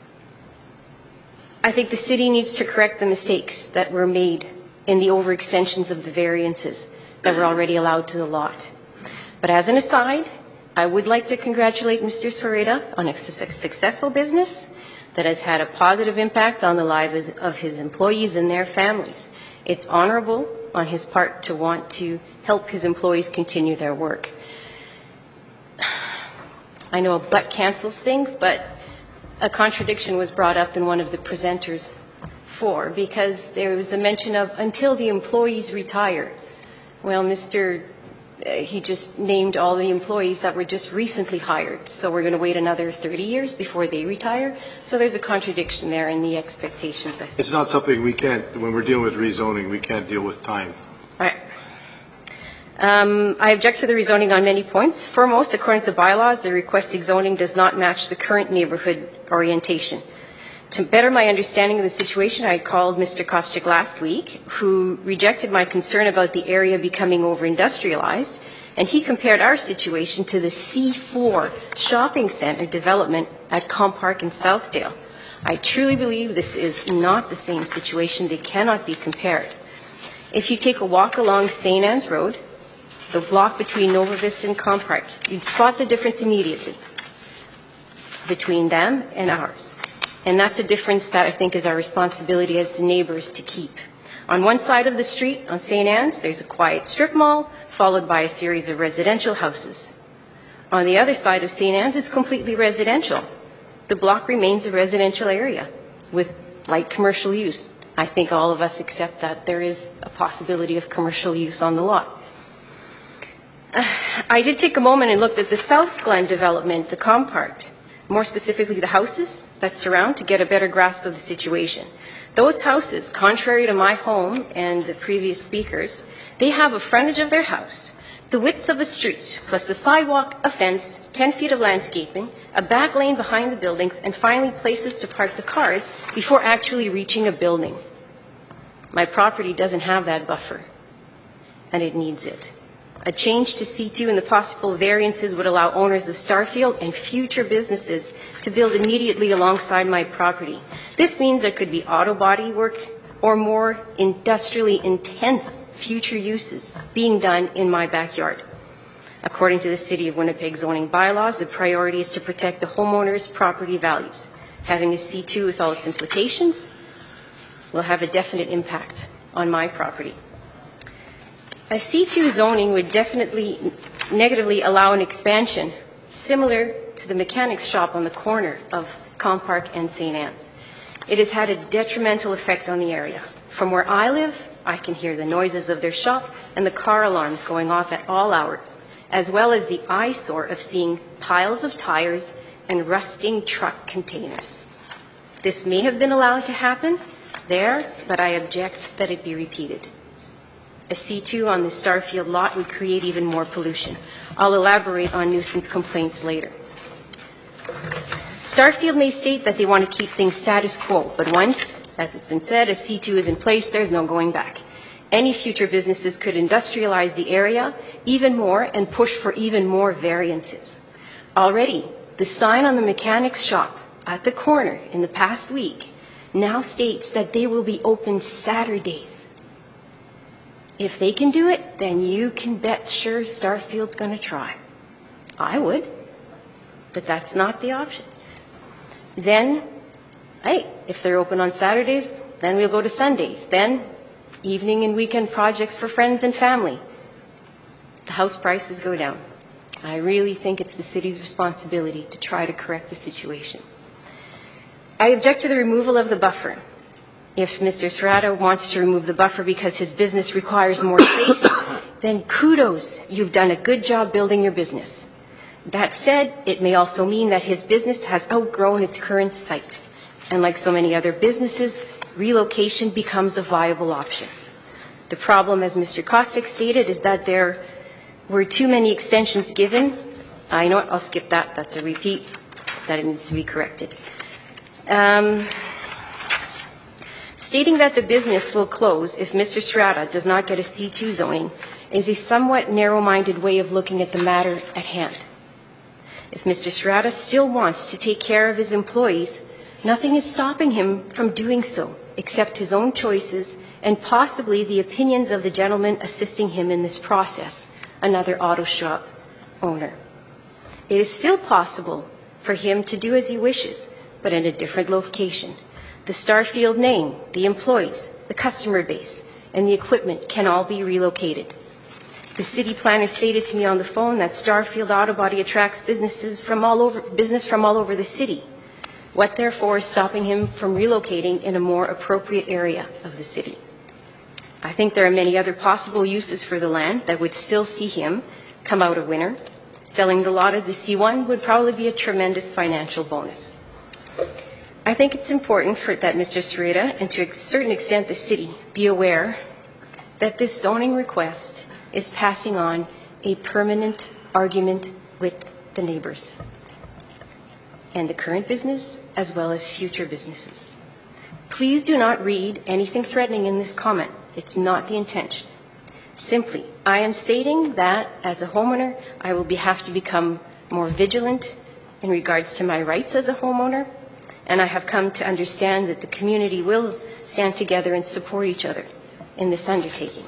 think the city needs to correct the mistakes that were made in the overextensions of the variances that were already allowed to the lot. But as an aside, I would like to congratulate Mr. Swareda on a successful business that has had a positive impact on the lives of his employees and their families. It's honorable on his part to want to help his employees continue their work. I know a butt cancels things, but a contradiction was brought up in one of the presenters because there was a mention of until the employees retire. Well, he just named all the employees that were just recently hired. So we're going to wait another 30 years before they retire. So there's a contradiction there in the expectations, I think. It's not something we can't, when we're dealing with rezoning, we can't deal with time. All right. I object to the rezoning on many points. Foremost, according to the bylaws, the requested zoning does not match the current neighborhood orientation. To better my understanding of the situation, I called Mr. Kostyk last week, who rejected my concern about the area becoming over-industrialized, and he compared our situation to the C4 shopping center development at Compark in Southdale. I truly believe this is not the same situation. They cannot be compared. If you take a walk along St. Anne's Road, the block between Nova Vista and Compark, you'd spot the difference immediately between them and ours. And that's a difference that I think is our responsibility as neighbors to keep. On one side of the street, on St. Anne's, there's a quiet strip mall, followed by a series of residential houses. On the other side of St. Anne's, it's completely residential. The block remains a residential area with light commercial use. I think all of us accept that there is a possibility of commercial use on the lot. I did take a moment and looked at the South Glen development, the Compark, more specifically the houses that surround, to get a better grasp of the situation. Those houses, contrary to my home and the previous speakers, they have a frontage of their house, the width of a street, plus a sidewalk, a fence, 10 feet of landscaping, a back lane behind the buildings, and finally places to park the cars before actually reaching a building. My property doesn't have that buffer, and it needs it. A change to C2 and the possible variances would allow owners of Starfield and future businesses to build immediately alongside my property. This means there could be auto body work or more industrially intense future uses being done in my backyard. According to the City of Winnipeg zoning bylaws, the priority is to protect the homeowner's property values. Having a C2 with all its implications will have a definite impact on my property. A C2 zoning would definitely negatively allow an expansion similar to the mechanics shop on the corner of Compark and St. Anne's. It has had a detrimental effect on the area. From where I live, I can hear the noises of their shop and the car alarms going off at all hours, as well as the eyesore of seeing piles of tires and rusting truck containers. This may have been allowed to happen, there, but I object that it be repeated. A C2 on the Starfield lot would create even more pollution. I'll elaborate on nuisance complaints later. Starfield may state that they want to keep things status quo, but once, as it's been said, a C2 is in place, there's no going back. Any future businesses could industrialize the area even more and push for even more variances. Already, the sign on the mechanic's shop at the corner in the past week now states that they will be open Saturdays. If they can do it, then you can bet sure Starfield's going to try. I would, but that's not the option. Then, hey, if they're open on Saturdays, then we'll go to Sundays. Then, evening and weekend projects for friends and family. The house prices go down. I really think it's the city's responsibility to try to correct the situation. I object to the removal of the buffer. If Mr. Serrato wants to remove the buffer because his business requires more space, then kudos, you've done a good job building your business. That said, it may also mean that his business has outgrown its current site. And like so many other businesses, relocation becomes a viable option. The problem, as Mr. Kostick stated, is that there were too many extensions given. I know what, I'll skip that. That's a repeat. That needs to be corrected. Stating that the business will close if Mr. Serrata does not get a C2 zoning is a somewhat narrow-minded way of looking at the matter at hand. If Mr. Serrata still wants to take care of his employees, nothing is stopping him from doing so, except his own choices and possibly the opinions of the gentleman assisting him in this process, another auto shop owner. It is still possible for him to do as he wishes, but in a different location. The Starfield name, the employees, the customer base, and the equipment can all be relocated. The city planner stated to me on the phone that Starfield Auto Body attracts business from all over the city. What, therefore, is stopping him from relocating in a more appropriate area of the city? I think there are many other possible uses for the land that would still see him come out a winner. Selling the lot as a C1 would probably be a tremendous financial bonus. I think it's important that Mr. Serrata, and to a certain extent the city, be aware that this zoning request is passing on a permanent argument with the neighbors and the current business as well as future businesses. Please do not read anything threatening in this comment. It's not the intention. Simply, I am stating that as a homeowner, I will have to become more vigilant in regards to my rights as a homeowner, and I have come to understand that the community will stand together and support each other in this undertaking.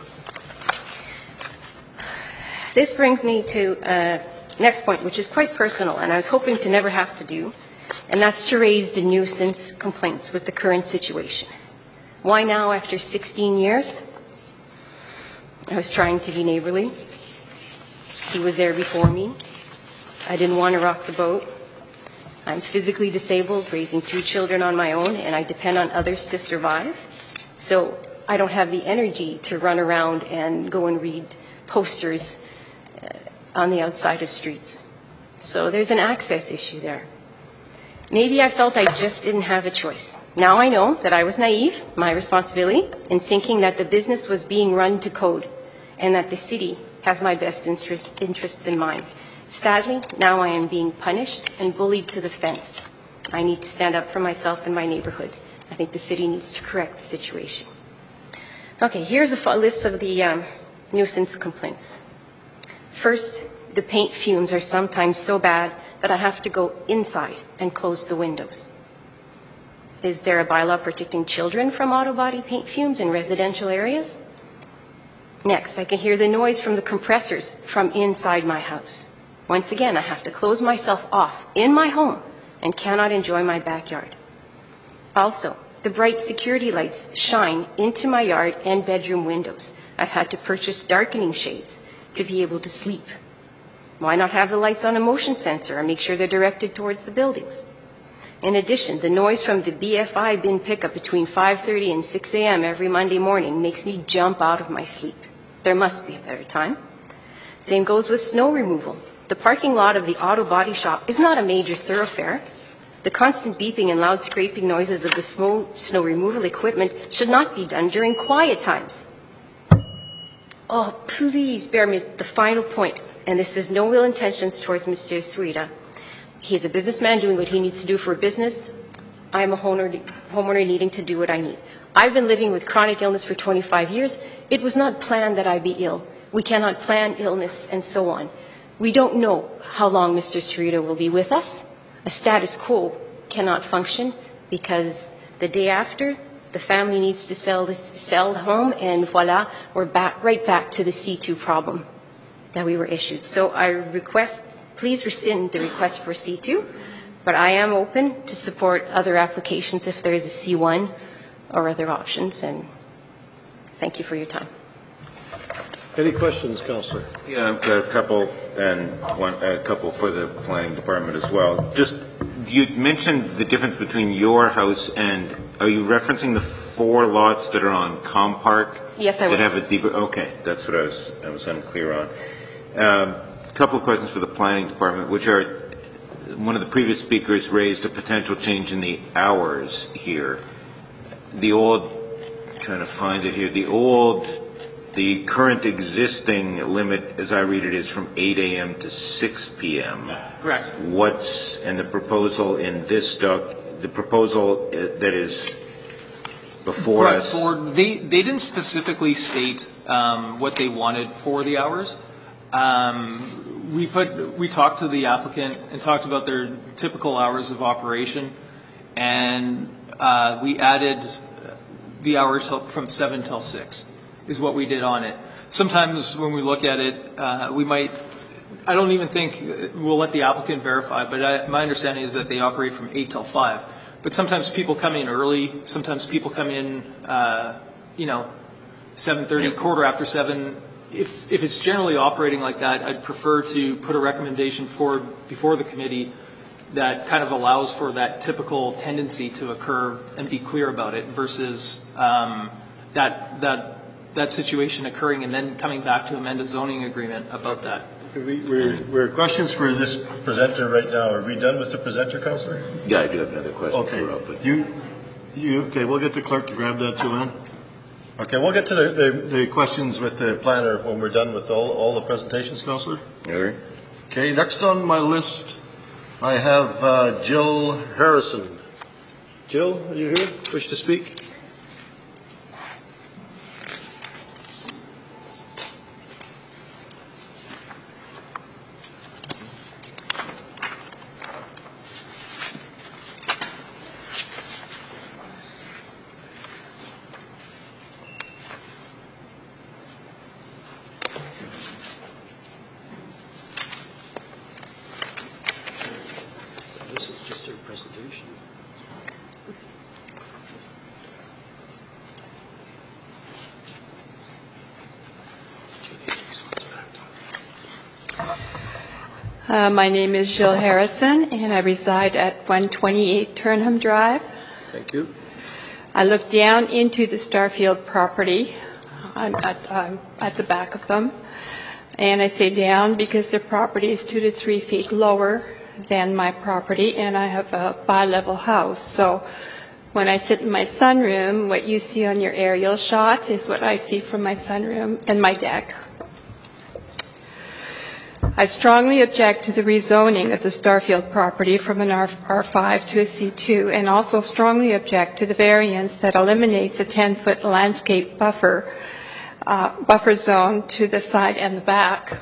This brings me to next point, which is quite personal, and I was hoping to never have to do, and that's to raise the nuisance complaints with the current situation. Why now after 16 years? I was trying to be neighborly. He was there before me. I didn't want to rock the boat. I'm physically disabled, raising 2 children on my own, and I depend on others to survive. So I don't have the energy to run around and go and read posters on the outside of streets. So there's an access issue there. Maybe I felt I just didn't have a choice. Now I know that I was naive, my responsibility, in thinking that the business was being run to code and that the city has my best interests in mind. Sadly, now I am being punished and bullied to the fence. I need to stand up for myself and my neighborhood. I think the city needs to correct the situation. Okay, here's a list of the nuisance complaints. First, the paint fumes are sometimes so bad that I have to go inside and close the windows. Is there a bylaw protecting children from auto body paint fumes in residential areas? Next, I can hear the noise from the compressors from inside my house. Once again, I have to close myself off in my home and cannot enjoy my backyard. Also, the bright security lights shine into my yard and bedroom windows. I've had to purchase darkening shades to be able to sleep. Why not have the lights on a motion sensor and make sure they're directed towards the buildings? In addition, the noise from the BFI bin pickup between 5:30 and 6 a.m. every Monday morning makes me jump out of my sleep. There must be a better time. Same goes with snow removal. The parking lot of the auto body shop is not a major thoroughfare. The constant beeping and loud scraping noises of the snow removal equipment should not be done during quiet times. Oh, please bear me the final point, and this is no ill intentions towards Mr. Suida. He is a businessman doing what he needs to do for a business. I am a homeowner needing to do what I need. I've been living with chronic illness for 25 years. It was not planned that I be ill. We cannot plan illness and so on. We don't know how long Mr. Suida will be with us. A status quo cannot function because the day after, the family needs to sell the home, and voila, we're right back to the C2 problem that we were issued. So I request, please rescind the request for C2, but I am open to support other applications if there is a C1 or other options, and thank you for your time. Any questions, Councillor? Yeah, I've got a couple, and a couple for the planning department as well. Just, you mentioned the difference between your house and, are you referencing the 4 lots that are on Com Park? Yes, I was. That have a deeper, okay, that's what I was unclear on. A couple of questions for the planning department, which are, one of the previous speakers raised a potential change in the hours here. The old, trying to find it here, the current existing limit, as I read it, is from 8 a.m. to 6 p.m. Correct. And the proposal in this doc, the proposal that is before us? They didn't specifically state what they wanted for the hours. We talked to the applicant and talked about their typical hours of operation, and we added the hours from 7 till 6 is what we did on it. Sometimes when we look at it, I don't even think we'll let the applicant verify, but my understanding is that they operate from 8 till 5. But sometimes people come in early, sometimes people come in, 7:30, quarter after 7. If it's generally operating like that, I'd prefer to put a recommendation before the committee that kind of allows for that typical tendency to occur and be clear about it versus that situation occurring and then coming back to amend a zoning agreement about that. We're questions for this presenter right now. Are we done with the presenter, Councillor? Yeah, I do have another question. Okay. For Rob, but Okay, we'll get the clerk to grab that, Joanne. Okay, we'll get to the questions with the planner when we're done with all the presentations, Councillor. All right. Okay, next on my list, I have Jill Harrison. Jill, are you here? Wish to speak? My name is Jill Harrison, and I reside at 128 Turnham Drive. Thank you. I look down into the Starfield property. I'm at the back of them. And I say down because the property is 2 to 3 feet lower than my property, and I have a bi-level house. So when I sit in my sunroom, what you see on your aerial shot is what I see from my sunroom and my deck. I strongly object to the rezoning of the Starfield property from an R5 to a C2, and also strongly object to the variance that eliminates a 10-foot landscape buffer zone to the side and the back.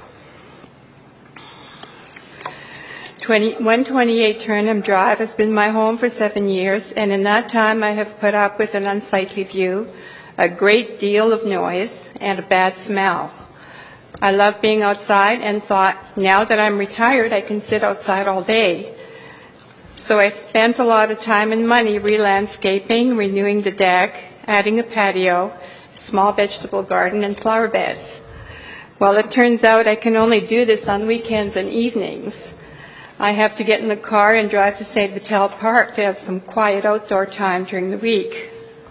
128 Turnham Drive has been my home for 7 years, and in that time I have put up with an unsightly view, a great deal of noise, and a bad smell. I love being outside and thought, now that I'm retired, I can sit outside all day. So I spent a lot of time and money re-landscaping, renewing the deck, adding a patio, a small vegetable garden, and flower beds. Well, it turns out I can only do this on weekends and evenings. I have to get in the car and drive to St. Vital Park to have some quiet outdoor time during the week.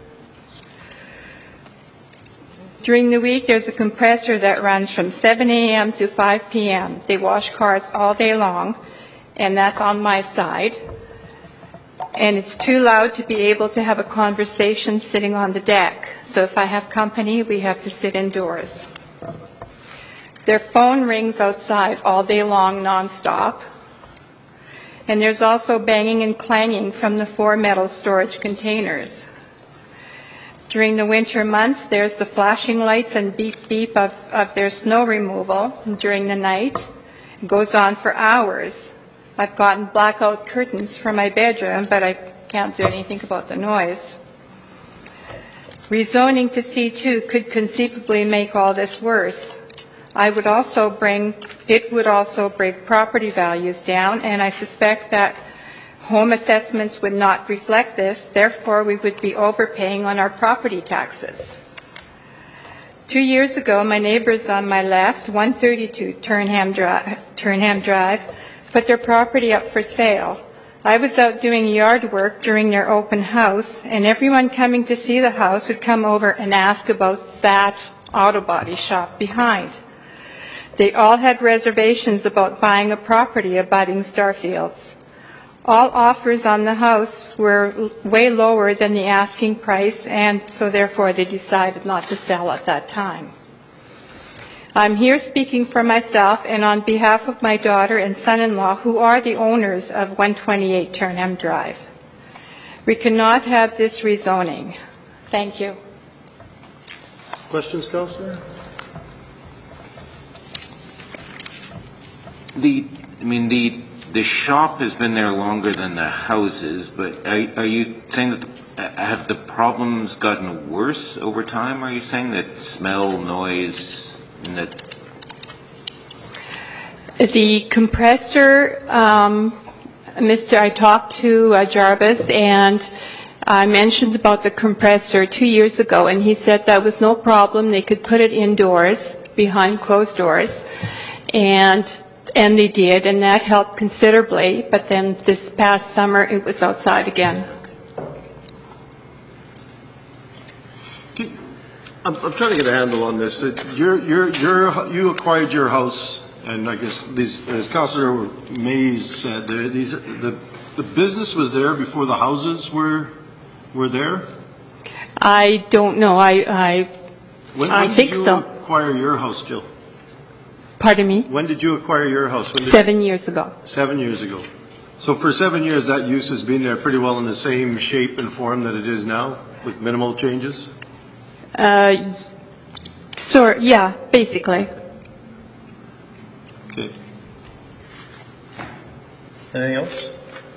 During the week, there's a compressor that runs from 7 a.m. to 5 p.m. They wash cars all day long, and that's on my side. and it's too loud to be able to have a conversation sitting on the deck. So if I have company, we have to sit indoors. Their phone rings outside all day long, nonstop. And there's also banging and clanging from the 4 metal storage containers. During the winter months, there's the flashing lights and beep beep of their snow removal during the night. It goes on for hours. I've gotten blackout curtains for my bedroom, but I can't do anything about the noise. Rezoning to C2 could conceivably make all this worse. It would also bring property values down, and I suspect that home assessments would not reflect this. Therefore, we would be overpaying on our property taxes. 2 years ago, my neighbors on my left, 132 Turnham Drive, put their property up for sale. I was out doing yard work during their open house, and everyone coming to see the house would come over and ask about that auto body shop behind. They all had reservations about buying a property abutting Starfields. All offers on the house were way lower than the asking price, and so therefore they decided not to sell at that time. I'm here speaking for myself and on behalf of my daughter and son-in-law, who are the owners of 128 Turnham Drive. We cannot have this rezoning. Thank you. Questions, Councillor? The shop has been there longer than the houses, but are you saying that have the problems gotten worse over time? Are you saying that smell, noise, and that? The compressor, I talked to Jarvis, and I mentioned about the compressor 2 years ago, and he said that was no problem. They could put it indoors behind closed doors, and they did, and that helped considerably. But then this past summer, it was outside again. I'm trying to get a handle on this. You acquired your house, and I guess as Councillor Mays said, the business was there before the houses were there. I don't know. I think so. When did you acquire your house, Jill? Pardon me? When did you acquire your house? 7 years ago. 7 years ago. So for 7 years, that use has been there pretty well in the same shape and form that it is now, with minimal changes? Yeah, basically. Okay. Anything else?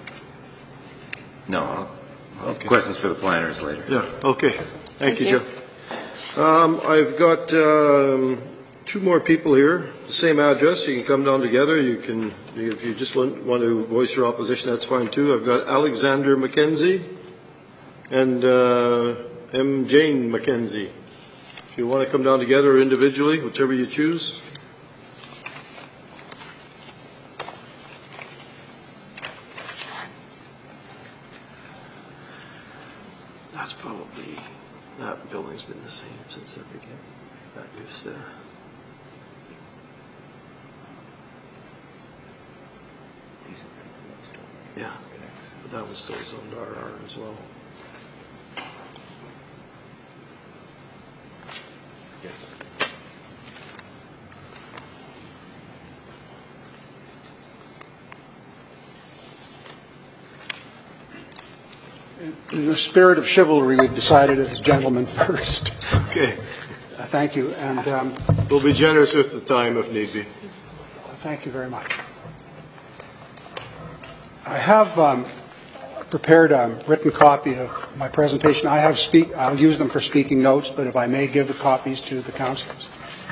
No. Okay. Questions for the planners later. Yeah, okay. Thank you, Joe. I've got 2 more people here, the same address. You can come down together. You can, if you just want to voice your opposition, that's fine too. I've got Alexander McKenzie and M. Jane McKenzie. If you want to come down together or individually, whichever you choose. That's probably, that building's been the same since the beginning. That use there. Yeah, but that was still zoned RR as well. In the spirit of chivalry, we've decided it's gentlemen first. Okay. Thank you. And we'll be generous with the time if need be. Thank you very much. I have prepared a written copy of my presentation. I'll use them for speaking notes, but if I may give the copies to the councillors.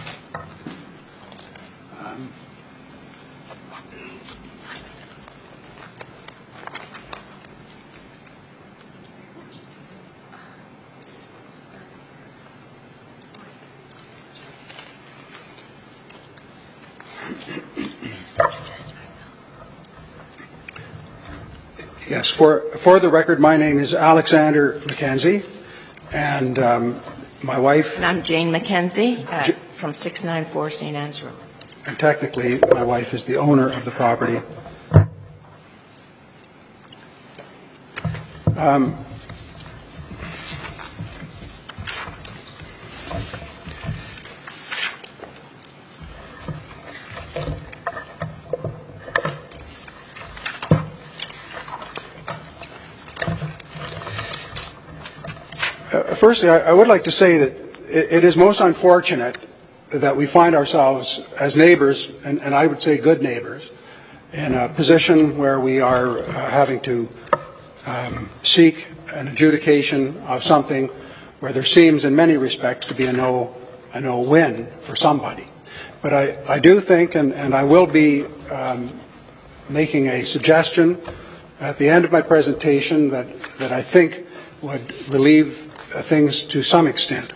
Yes, for the record, my name is Alexander McKenzie, and my wife... And I'm Jane McKenzie from 694 St. Anne's Road. And technically, my wife is the owner of the property. Firstly, I would like to say that it is most unfortunate that we find ourselves as neighbors, and I would say good neighbors, in a position where we are having to seek an adjudication of something where there seems in many respects to be a no-win for somebody. But I do think, and I will be making a suggestion at the end of my presentation that I think would relieve things to some extent.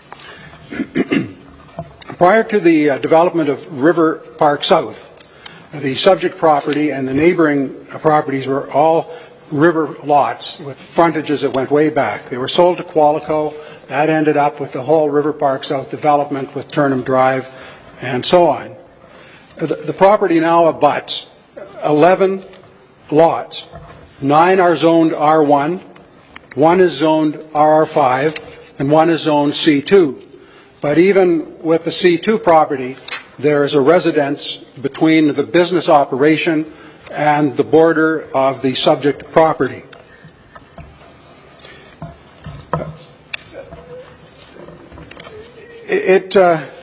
Prior to the development of River Park South, the subject property and the neighboring properties were all river lots with frontages that went way back. They were sold to Qualico. That ended up with the whole River Park South development with Turnham Drive and so on. The property now abuts 11 lots. 9 are zoned R1, 1 is zoned RR5, and 1 is zoned C2. But even with the C2 property, there is a residence between the business operation and the border of the subject property. It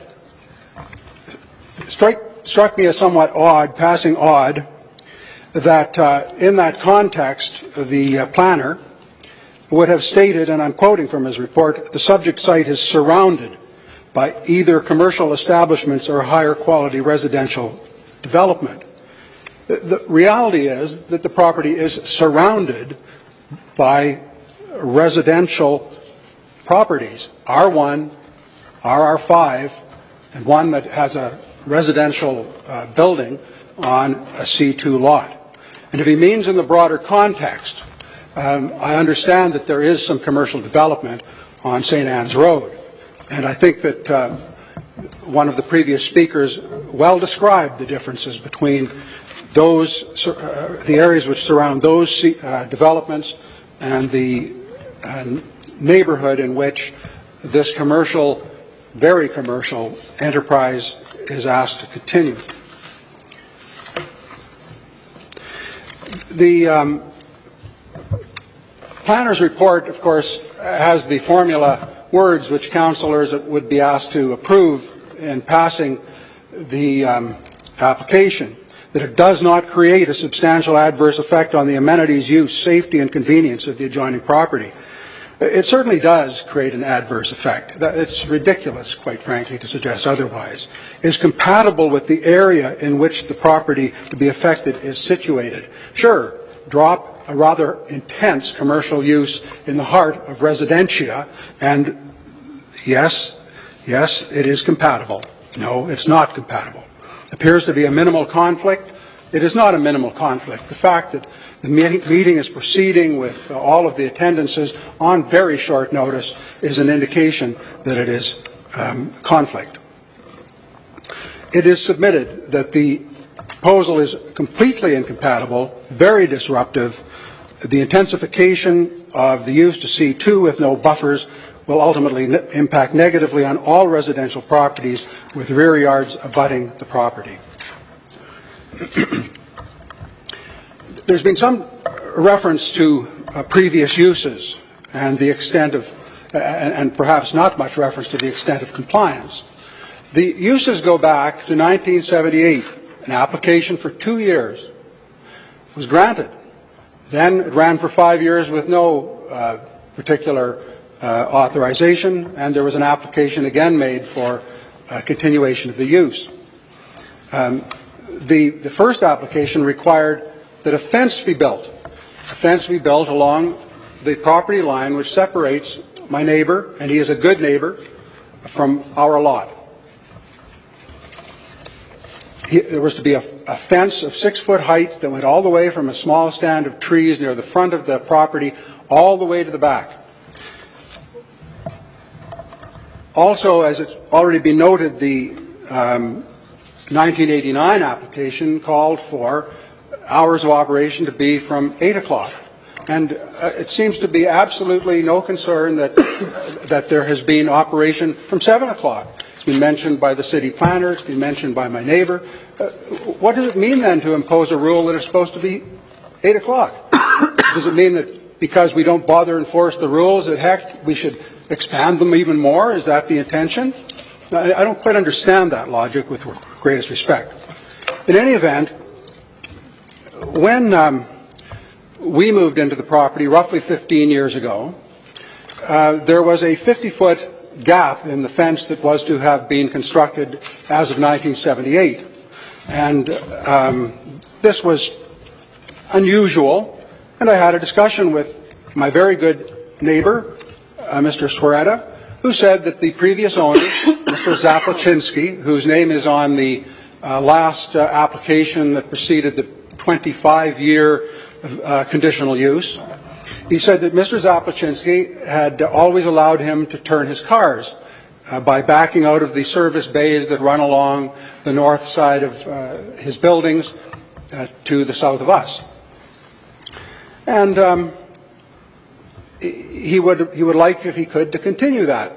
struck me as somewhat odd, passing odd, that in that context, the planner would have stated, and I'm quoting from his report, the subject site is surrounded by either commercial establishments or higher quality residential development. The reality is that the property is surrounded by residential properties, R1, RR5, and one that has a residential building on a C2 lot. And if he means in the broader context, I understand that there is some commercial development on St. Anne's Road. And I think that one of the previous speakers well described the differences between those, the areas which surround those developments and the neighborhood in which this commercial, very commercial enterprise is asked to continue. The planner's report, of course, has the formula words which councillors would be asked to approve in passing the application, that it does not create a substantial adverse effect on the amenities, use, safety, and convenience of the adjoining property. It certainly does create an adverse effect. It's ridiculous, quite frankly, to suggest otherwise. It is compatible with the area in which the property to be affected is situated. Sure, drop a rather intense commercial use in the heart of residentia, and yes, it is compatible. No, it's not compatible. Appears to be a minimal conflict. It is not a minimal conflict. The fact that the meeting is proceeding with all of the attendances on very short notice is an indication that it is conflict. It is submitted that the proposal is completely incompatible, very disruptive. The intensification of the use to C2 with no buffers will ultimately impact negatively on all residential properties with rear yards abutting the property. There's been some reference to previous uses and the extent of, and perhaps not much reference to the extent of compliance. The uses go back to 1978. An application for 2 years was granted. Then it ran for 5 years with no particular authorization, and there was an application again made for continuation of the use. The first application required that a fence be built. A fence be built along the property line which separates my neighbor, and he is a good neighbor, from our lot. There was to be a fence of 6 foot height that went all the way from a small stand of trees near the front of the property all the way to the back. Also, as it's already been noted, the 1989 application called for hours of operation to be from 8 o'clock. And it seems to be absolutely no concern that, that there has been operation from 7 o'clock. It's been mentioned by the city planner. It's been mentioned by my neighbor. What does it mean then to impose a rule that is supposed to be 8 o'clock? Does it mean that because we don't bother enforce the rules, that heck, we should expand them even more? Is that the intention? I don't quite understand that logic, with greatest respect. In any event, when we moved into the property roughly 15 years ago, there was a 50-foot gap in the fence that was to have been constructed as of 1978. And this was unusual, and I had a discussion with my very good neighbor, Mr. Sweretta, who said that the previous owner, Mr. Zapolczynski, whose name is on the last application that preceded the 25-year conditional use, he said that Mr. Zapolczynski had always allowed him to turn his cars by backing out of the service bays that run along the north side of his buildings to the south of us. And he would like, if he could, to continue that,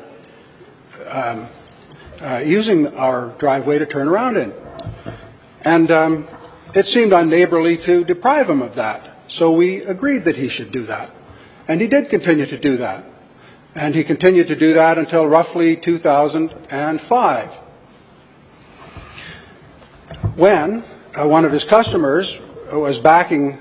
using our driveway to turn around in. And it seemed unneighborly to deprive him of that. So we agreed that he should do that. And he did continue to do that. And he continued to do that until roughly 2005, when one of his customers was backing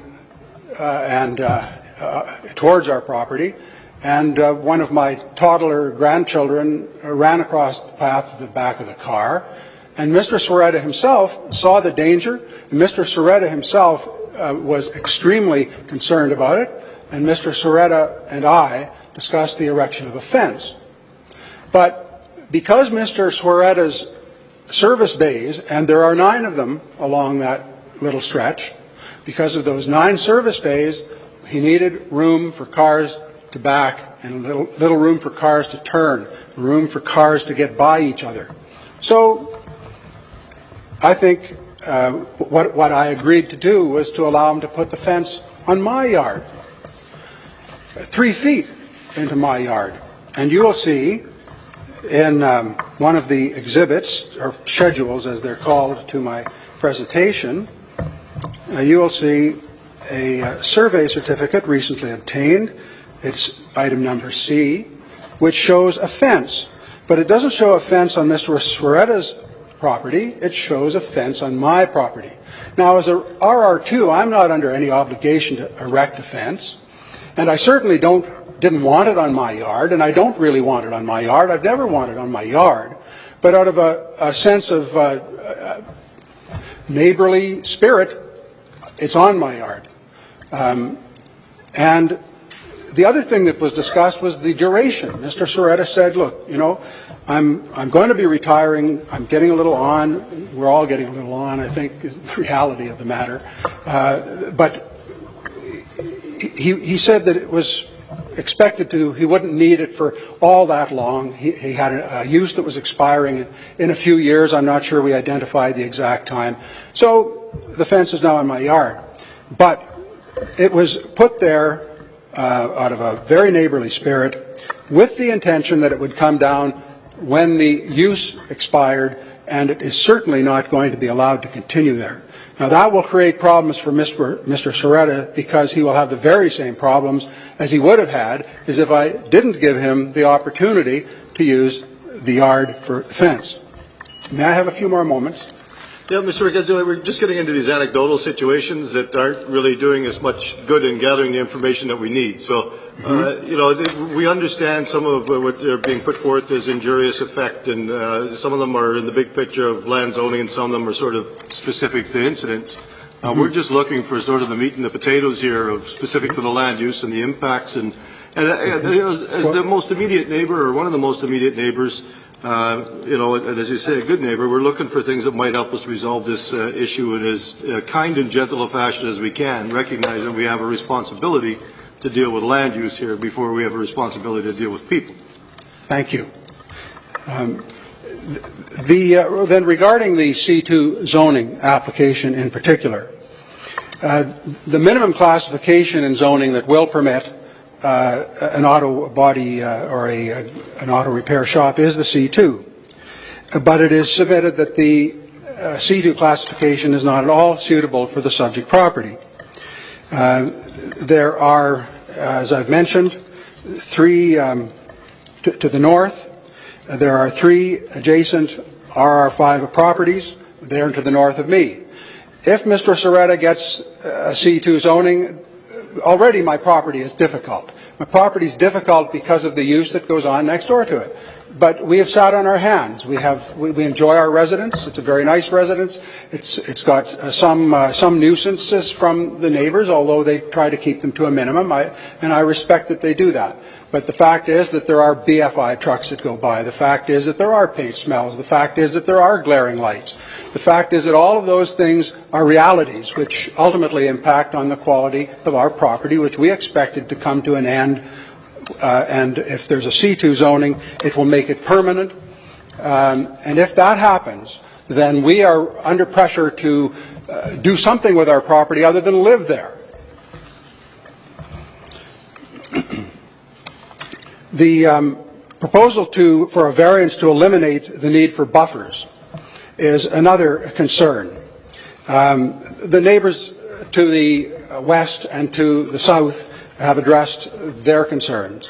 towards our property, and one of my toddler grandchildren ran across the path of the back of the car, and Mr. Sweretta himself saw the danger, and Mr. Sweretta himself was extremely concerned about it, and Mr. Sweretta and I discussed the erection of a fence. But because Mr. Sweretta's service bays, and there are 9 of them along that little stretch, because of those 9 service bays, he needed room for cars to back and little room for cars to turn, room for cars to get by each other. So I think what I agreed to do was to allow him to put the fence on my yard, 3 feet into my yard. And you will see in one of the exhibits, or schedules as they're called, to my presentation, you will see a survey certificate recently obtained. It's item number C, which shows a fence. But it doesn't show a fence on Mr. Sveretta's property. It shows a fence on my property. Now, as a RR2, I'm not under any obligation to erect a fence. And I certainly didn't want it on my yard, and I don't really want it on my yard. I've never wanted it on my yard. But out of a sense of neighborly spirit, it's on my yard. And the other thing that was discussed was the duration. Mr. Sweretta said, look, you know, I'm going to be retiring. I'm getting a little on. We're all getting a little on, I think, is the reality of the matter. But he said that it was expected he wouldn't need it for all that long. He had a use that was expiring in a few years. I'm not sure we identified the exact time. So the fence is now in my yard. But it was put there out of a very neighborly spirit with the intention that it would come down when the use expired, and it is certainly not going to be allowed to continue there. Now, that will create problems for Mr. Sweretta, because he will have the very same problems as he would have had as if I didn't give him the opportunity to use the yard for the fence. May I have a few more moments? Yeah, Mr. Riccazzo, we're just getting into these anecdotal situations that aren't really doing as much good in gathering the information that we need. So, you know, we understand some of what they're being put forth as injurious effect, and some of them are in the big picture of land zoning, and some of them are sort of specific to incidents. We're just looking for sort of the meat and the potatoes here of specific to the land use and the impacts. And as the most immediate neighbor, or one of the most immediate neighbors, you know, and as you say, a good neighbor, we're looking for things that might help us resolve this issue in as kind and gentle a fashion as we can, recognizing we have a responsibility to deal with land use here before we have a responsibility to deal with people. Thank you. Then regarding the C2 zoning application in particular, The minimum classification in zoning that will permit an auto body or an auto repair shop is the C2. But it is submitted that the C2 classification is not at all suitable for the subject property. There are, as I've mentioned, three to the north. There are three adjacent RR5 properties there to the north of me. If Mr. Serretta gets a C2 zoning, already my property is difficult. My property is difficult because of the use that goes on next door to it. But we have sat on our hands. We enjoy our residence. It's a very nice residence. It's got some nuisances from the neighbors, although they try to keep them to a minimum, and I respect that they do that. But the fact is that there are BFI trucks that go by. The fact is that there are paint smells. The fact is that there are glaring lights. The fact is that all of those things are realities which ultimately impact on the quality of our property, which we expected to come to an end. And if there's a C2 zoning, it will make it permanent. And if that happens, then we are under pressure to do something with our property other than live there. The proposal for a variance to eliminate the need for buffers is another concern. The neighbors to the west and to the south have addressed their concerns.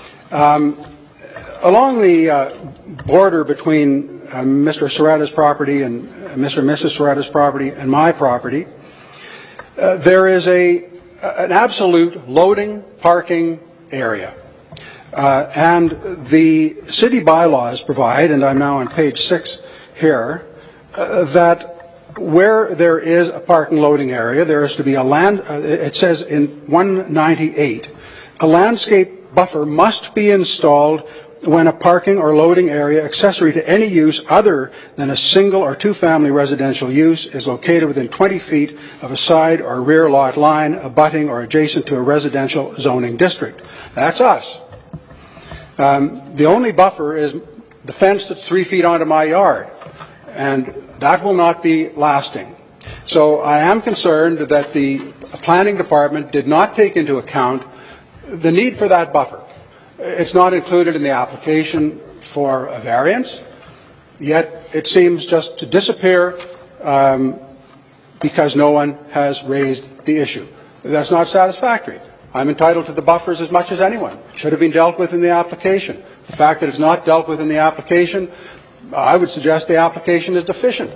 Along the border between Mr. Serretta's property and Mr. and Mrs. Serretta's property and my property, there is an absolute loading parking area. And the city bylaws provide, and I'm now on page 6 here, that where there is a parking loading area, there is to be it says in 198, a landscape buffer must be installed when a parking or loading area accessory to any use other than a single or two-family residential use is located within 20 feet of a side or rear lot line abutting or adjacent to a residential zoning district. That's us. The only buffer is the fence that's 3 feet onto my yard, and that will not be lasting. So I am concerned that the planning department did not take into account the need for that buffer. It's not included in the application for a variance, yet it seems just to disappear because no one has raised the issue. That's not satisfactory. I'm entitled to the buffers as much as anyone. It should have been dealt with in the application. The fact that it's not dealt with in the application, I would suggest the application is deficient.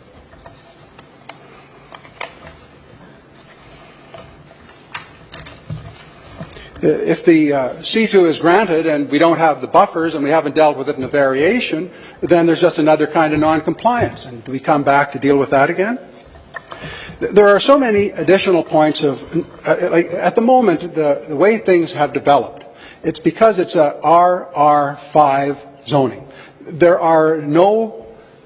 If the C2 is granted and we don't have the buffers and we haven't dealt with it in a variation, then there's just another kind of non-compliance. And do we come back to deal with that again? There are so many additional points of, at the moment, the way things have developed, it's because it's a RR5 zoning. There are no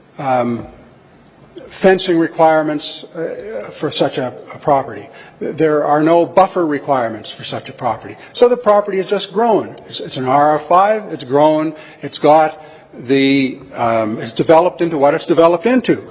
fencing requirements for such a property. There are no buffer requirements for such a property. So the property has just grown. It's an RR5, it's grown, it's got it's developed into what it's developed into.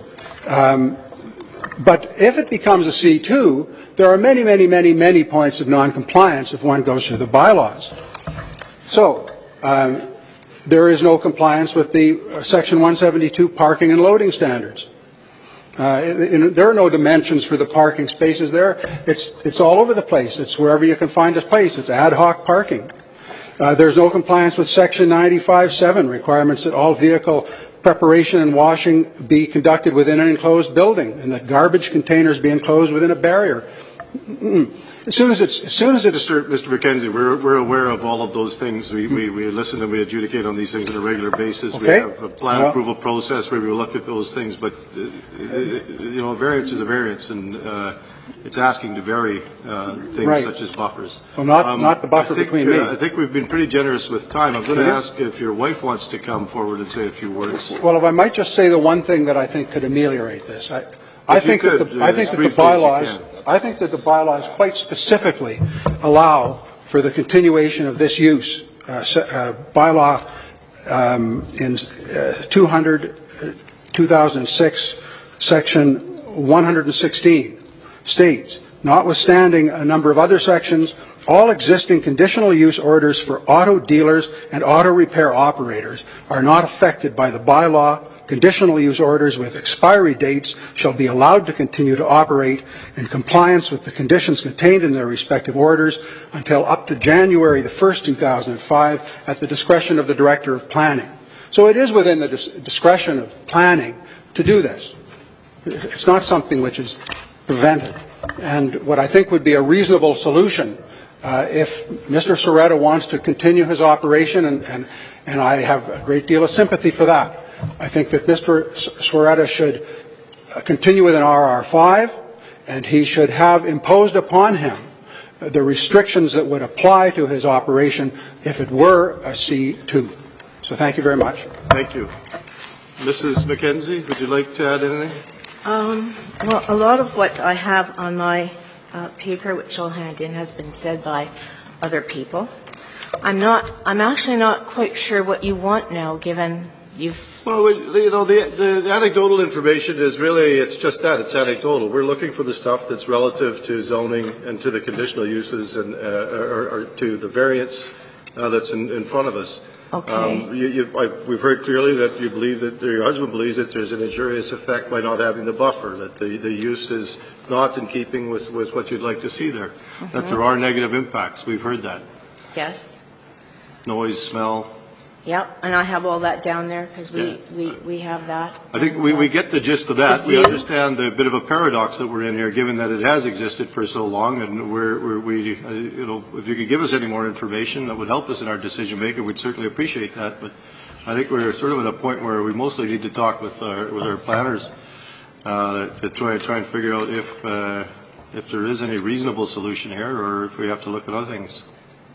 But if it becomes a C2, there are many, many, many, many points of non-compliance if one goes through the bylaws. So there is no compliance with the Section 172 parking and loading standards. There are no dimensions for the parking spaces there. It's all over the place. It's wherever you can find a place. It's ad hoc parking. There's no compliance with Section 95.7 requirements that all vehicle preparation and washing be conducted within an enclosed building and that garbage containers be enclosed within a barrier. As soon as it's Mr. McKenzie, we're aware of all of those things. We listen and we adjudicate on these things on a regular basis. Okay. We have a plan approval process where we look at those things. But a variance is a variance, and it's asking to vary things such as buffers. Well, not the buffer between me. I think we've been pretty generous with time. I'm going to ask if your wife wants to come forward and say a few words. Well, if I might just say the one thing that I think could ameliorate this. I think that the bylaws quite specifically allow for the continuation of this use. Bylaw in 2006, section 116 states notwithstanding a number of other sections, all existing conditional use orders for auto dealers and auto repair operators are not affected by the bylaw. Conditional use orders with expiry dates shall be allowed to continue to operate in compliance with the conditions contained in their respective orders until up to January the 1st, 2005, at the discretion of the Director of Planning. So it is within the discretion of planning to do this. It's not something which is prevented. And what I think would be a reasonable solution, if Mr. Soretta wants to continue his operation, and I have a great deal of sympathy for that, I think that Mr. Soretta should continue with an RR5, and he should have imposed upon him the restrictions that would apply to his operation if it were a C2. So thank you very much. Thank you. Mrs. McKenzie, would you like to add anything? Well, a lot of what I have on my paper, which I'll hand in, has been said by other people. I'm actually not quite sure what you want now, given you've... Well, you know, the anecdotal information is really, it's just that, it's anecdotal. We're looking for the stuff that's relative to zoning and to the conditional uses and or to the variance that's in front of us. Okay. We've heard clearly that you believe that your husband believes that there's an injurious effect by not having the buffer, that the use is not in keeping with what you'd like to see there, that there are negative impacts. We've heard that. Yes. Noise, smell. Yep, and I have all that down there because we have that. I think we get the gist of that. We understand the bit of a paradox that we're in here, given that it has existed for so long, and we you know, if you could give us any more information that would help us in our decision making, we'd certainly appreciate that. But I think we're sort of at a point where we mostly need to talk with our planners to try and figure out if there is any reasonable solution here, or if we have to look at other things.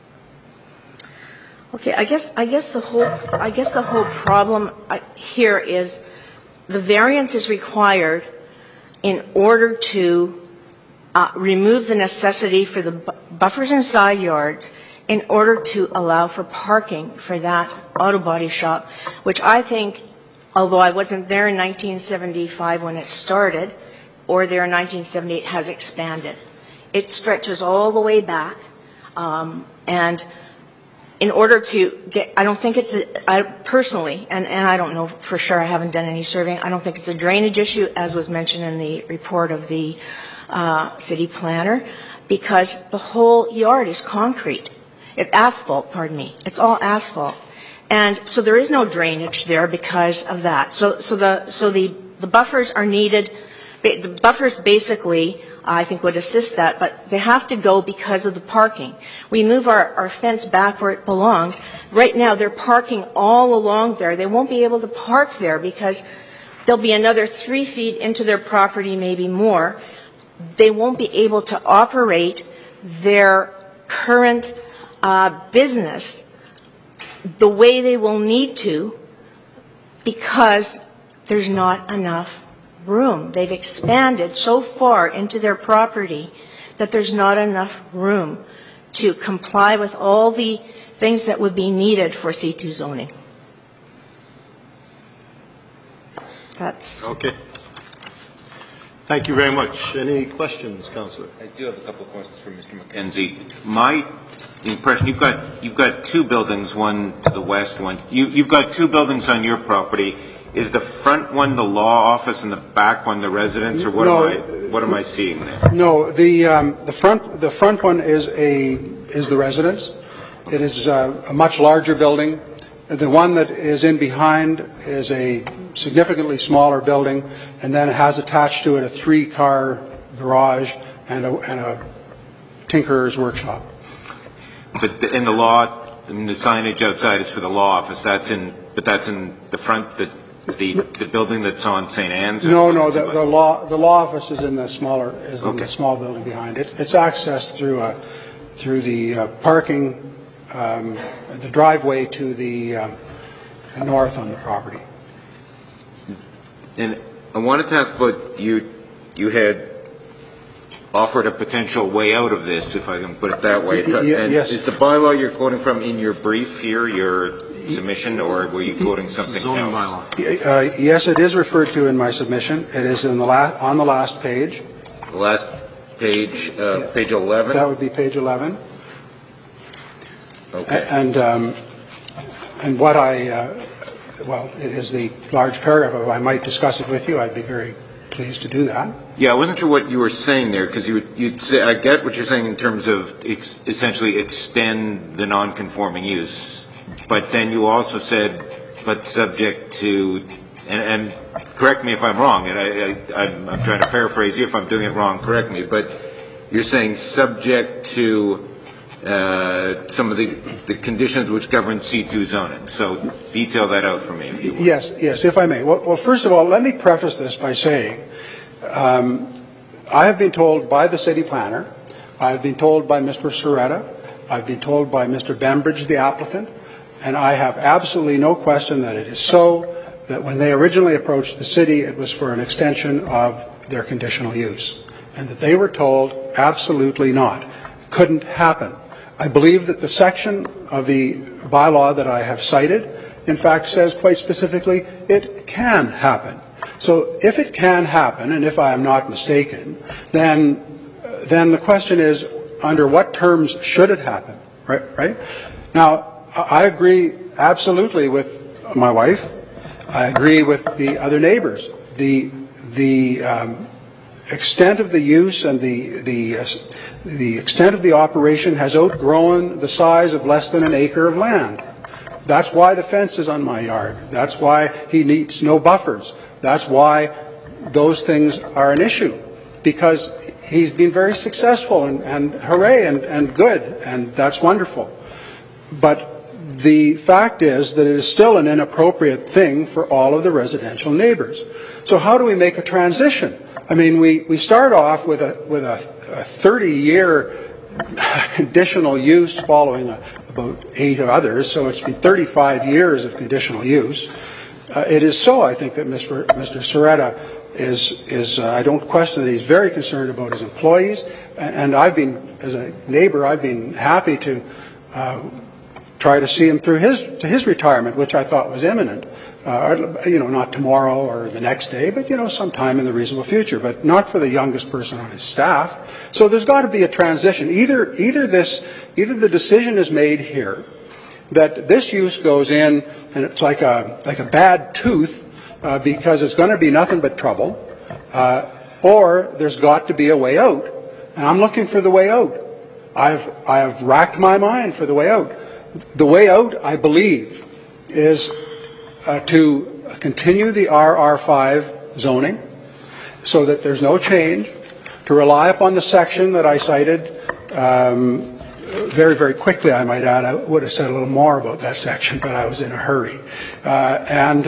Okay, I guess the whole problem here is the variance is required in order to remove the necessity for the buffers and side yards in order to allow for parking for that auto body shop, which I think, although I wasn't there in 1975 when it started, or there in 1978, has expanded. It stretches all the way back, and in order to get, I don't think it's, I personally, and I don't know for sure, I haven't done any surveying, I don't think it's a drainage issue, as was mentioned in the report of the city planner, because the whole yard is concrete. Asphalt, pardon me. It's all asphalt. And so there is no drainage there because of that. So the buffers are needed. The buffers basically, I think, would assist that, but they have to go because of the parking. We move our fence back where it belongs. Right now, they're parking all along there. They won't be able to park there because there'll be another 3 feet into their property, maybe more. They won't be able to operate their current business the way they will need to because there's not enough room. They've expanded so far into their property that there's not enough room to comply with all the things that would be needed for C2 zoning. That's okay. Thank you very much. Any questions, Councillor? I do have a couple of questions for Mr. McKenzie. My impression, you've got two buildings, one to the west, one. You've got two buildings on your property. Is the front one the law office and the back one the residence, or what am I seeing there? No, the front one is the residence. It is a much larger building. The one that is in behind is a significantly smaller building, and then it has attached to it a 3-car garage and a tinkerer's workshop. But in the law, I mean, the signage outside is for the law office. That's in the front. The building that's on St. Anne's? No, the law office is in the small building behind it. It's accessed through the parking, the driveway to the north on the property. And I wanted to ask about you had offered a potential way out of this, if I can put it that way. Yes. Is the bylaw you're quoting from in your brief here, your submission, or were you quoting something else? Yes, it is referred to in my submission. It is on the last page. The last page 11? That would be page 11. Okay. And what well, it is the large paragraph. If I might discuss it with you, I'd be very pleased to do that. Yeah, I wasn't sure what you were saying there, because you'd say, I get what you're saying in terms of essentially extend the non-conforming use, but then you also said, but subject to, and correct me if I'm wrong, and I'm trying to paraphrase you. If I'm doing it wrong, correct me, but you're saying subject to some of the conditions which govern C2 zoning. So detail that out for me. If you would. Yes, if I may. Well, first of all, let me preface this by saying I have been told by the city planner, I have been told by Mr. Serretta, I've been told by Mr. Bembridge, the applicant, and I have absolutely no question that it is so, that when they originally approached the city, it was for an extension of their conditional use, and that they were told absolutely not. Couldn't happen. I believe that the section of the bylaw that I have cited, in fact, says quite specifically it can happen. So if it can happen, and if I am not mistaken, then the question is, under what terms should it happen, right? Now, I agree absolutely with my wife. I agree with the other neighbors. The extent of the use and the extent of the operation has outgrown the size of less than an acre of land. That's why the fence is on my yard. That's why he needs no buffers. That's why those things are an issue, because he's been very successful and hooray and good, and that's wonderful. But the fact is that it is still an inappropriate thing for all of the residential neighbors. So how do we make a transition? I mean, we start off with a 30-year conditional use following about 8 others, so it's been 35 years of conditional use. It is so, I think, that Mr. Serretta is I don't question that he's very concerned about his employees, and I've been, as a neighbor, I've been happy to try to see him through his retirement, which I thought was imminent. Not tomorrow or the next day, but, sometime in the reasonable future, but not for the youngest person on his staff. So there's got to be a transition. Either the decision is made here that this use goes in and it's like a bad tooth because it's going to be nothing but trouble, or there's got to be a way out. And I'm looking for the way out. I have racked my mind for the way out. The way out, I believe, is to continue the RR5 zoning so that there's no change, to rely upon the section that I cited very, very quickly, I might add. I would have said a little more about that section, but I was in a hurry. And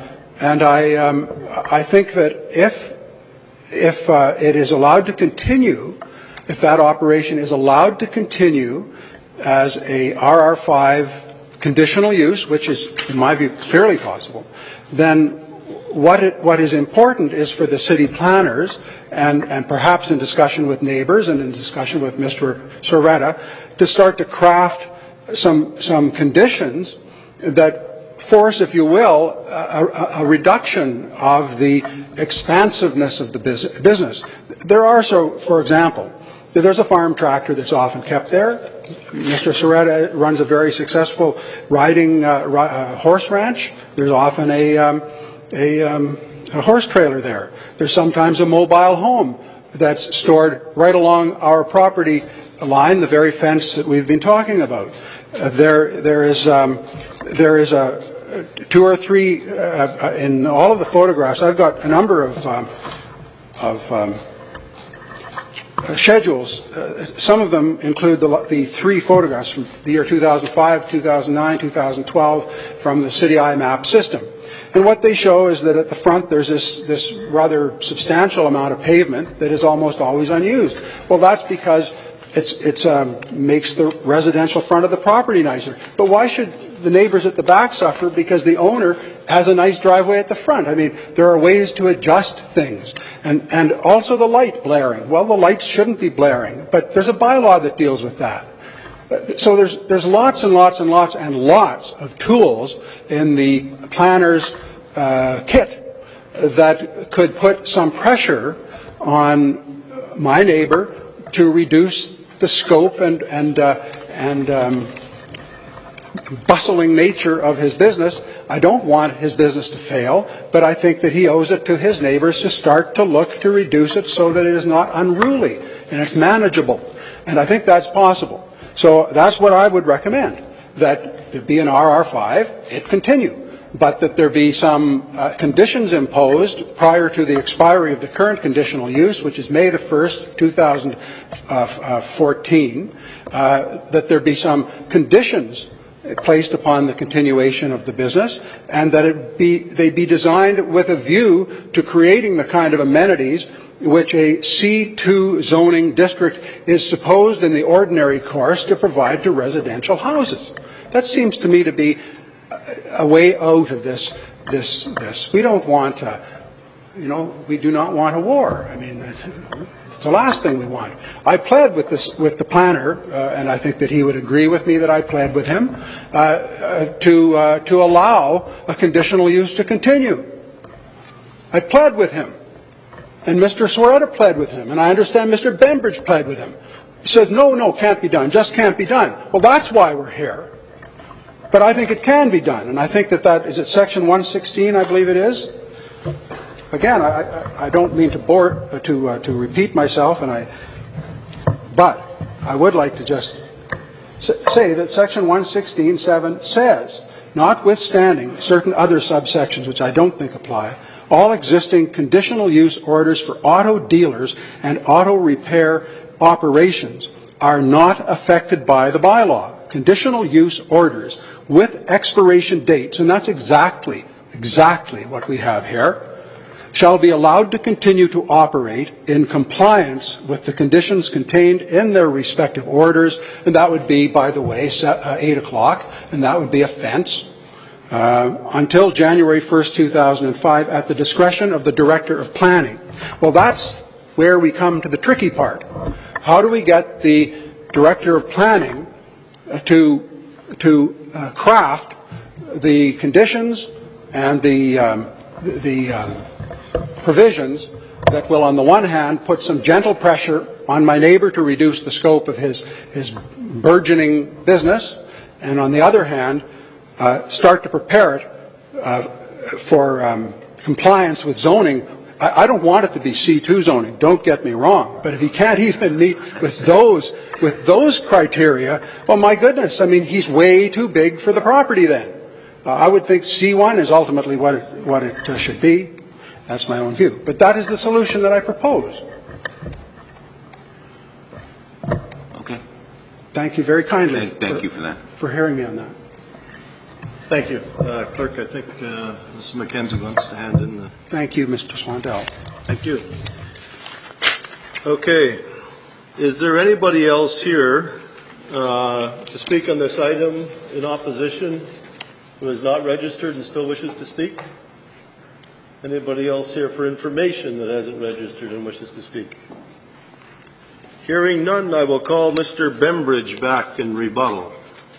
I think that if it is allowed to continue, if that operation is allowed to continue as a RR5 conditional use, which is, in my view, clearly possible, then what is important is for the city planners, and perhaps in discussion with neighbors and in discussion with Mr. Serretta, to start to craft some conditions that force, if you will, a reduction of the expansiveness of the business. There are, for example, there's a farm tractor that's often kept there. Mr. Serretta runs a very successful riding horse ranch. There's often a horse trailer there. There's sometimes a mobile home that's stored right along our property line, the very fence that we've been talking about. There is a 2 or 3 in all of the photographs. I've got a number of schedules. Some of them include the 3 photographs from the year 2005, 2009, 2012 from the City IMAP system. And what they show is that at the front there's this rather substantial amount of pavement that is almost always unused. Well, that's because it makes the residential front of the property nicer. But why should the neighbors at the back suffer because the owner has a nice driveway at the front? I mean, there are ways to adjust things. And also the light blaring. Well, the lights shouldn't be blaring, but there's a bylaw that deals with that. So there's lots and lots and lots and lots of tools in the planner's kit that could put some pressure on my neighbor to reduce the scope and bustling nature of his business. I don't want his business to fail, but I think that he owes it to his neighbors to start to look to reduce it so that it is not unruly and it's manageable. And I think that's possible. So that's what I would recommend, that there be an RR5, it continue, but that there be some conditions imposed prior to the expiry of the current conditional use, which is May the 1st, 2014, that there be some conditions placed upon the continuation of the business, and that they be designed with a view to creating the kind of amenities which a C2 zoning district is supposed in the ordinary course to provide to residential houses. That seems to me to be a way out of this. We don't want, we do not want a war. I mean, it's the last thing we want. I pled with the planner, and I think that he would agree with me that I pled with him to allow a conditional use to continue. I pled with him, and Mr. Soretta pled with him, and I understand Mr. Bembridge pled with him. He says, no, can't be done, just can't be done. Well, that's why we're here. But I think it can be done, and I think that is it Section 116, I believe it is? Again, I don't mean to repeat myself, but I would like to just say that Section 116(7) says, notwithstanding certain other subsections which I don't think apply, all existing conditional use orders for auto dealers and auto repair operations are not affected by the bylaw. Conditional use orders with expiration dates, and that's exactly what we have here, shall be allowed to continue to operate in compliance with the conditions contained in their respective orders, and that would be, by the way, 8 o'clock, and that would be a fence, until January 1st, 2005, at the discretion of the Director of Planning. Well, that's where we come to the tricky part. How do we get the Director of Planning to craft the conditions and the provisions that will, on the one hand, put some gentle pressure on my neighbor to reduce the scope of his burgeoning business, and on the other hand, start to prepare it for compliance with zoning. I don't want it to be C2 zoning, don't get me wrong, but if he can't even meet with those criteria, well, my goodness, I mean, he's way too big for the property then. I would think C1 is ultimately what it should be. That's my own view. But that is the solution that I propose. Okay. Thank you very kindly. Thank you for that. For hearing me on that. Thank you. Clerk, I think Mrs. McKenzie wants to hand in the... Thank you, Mr. Swandell. Thank you. Okay. Is there anybody else here to speak on this item in opposition who is not registered and still wishes to speak? Anybody else here for information that hasn't registered and wishes to speak? Hearing none, I will call Mr. Bembridge back in rebuttal.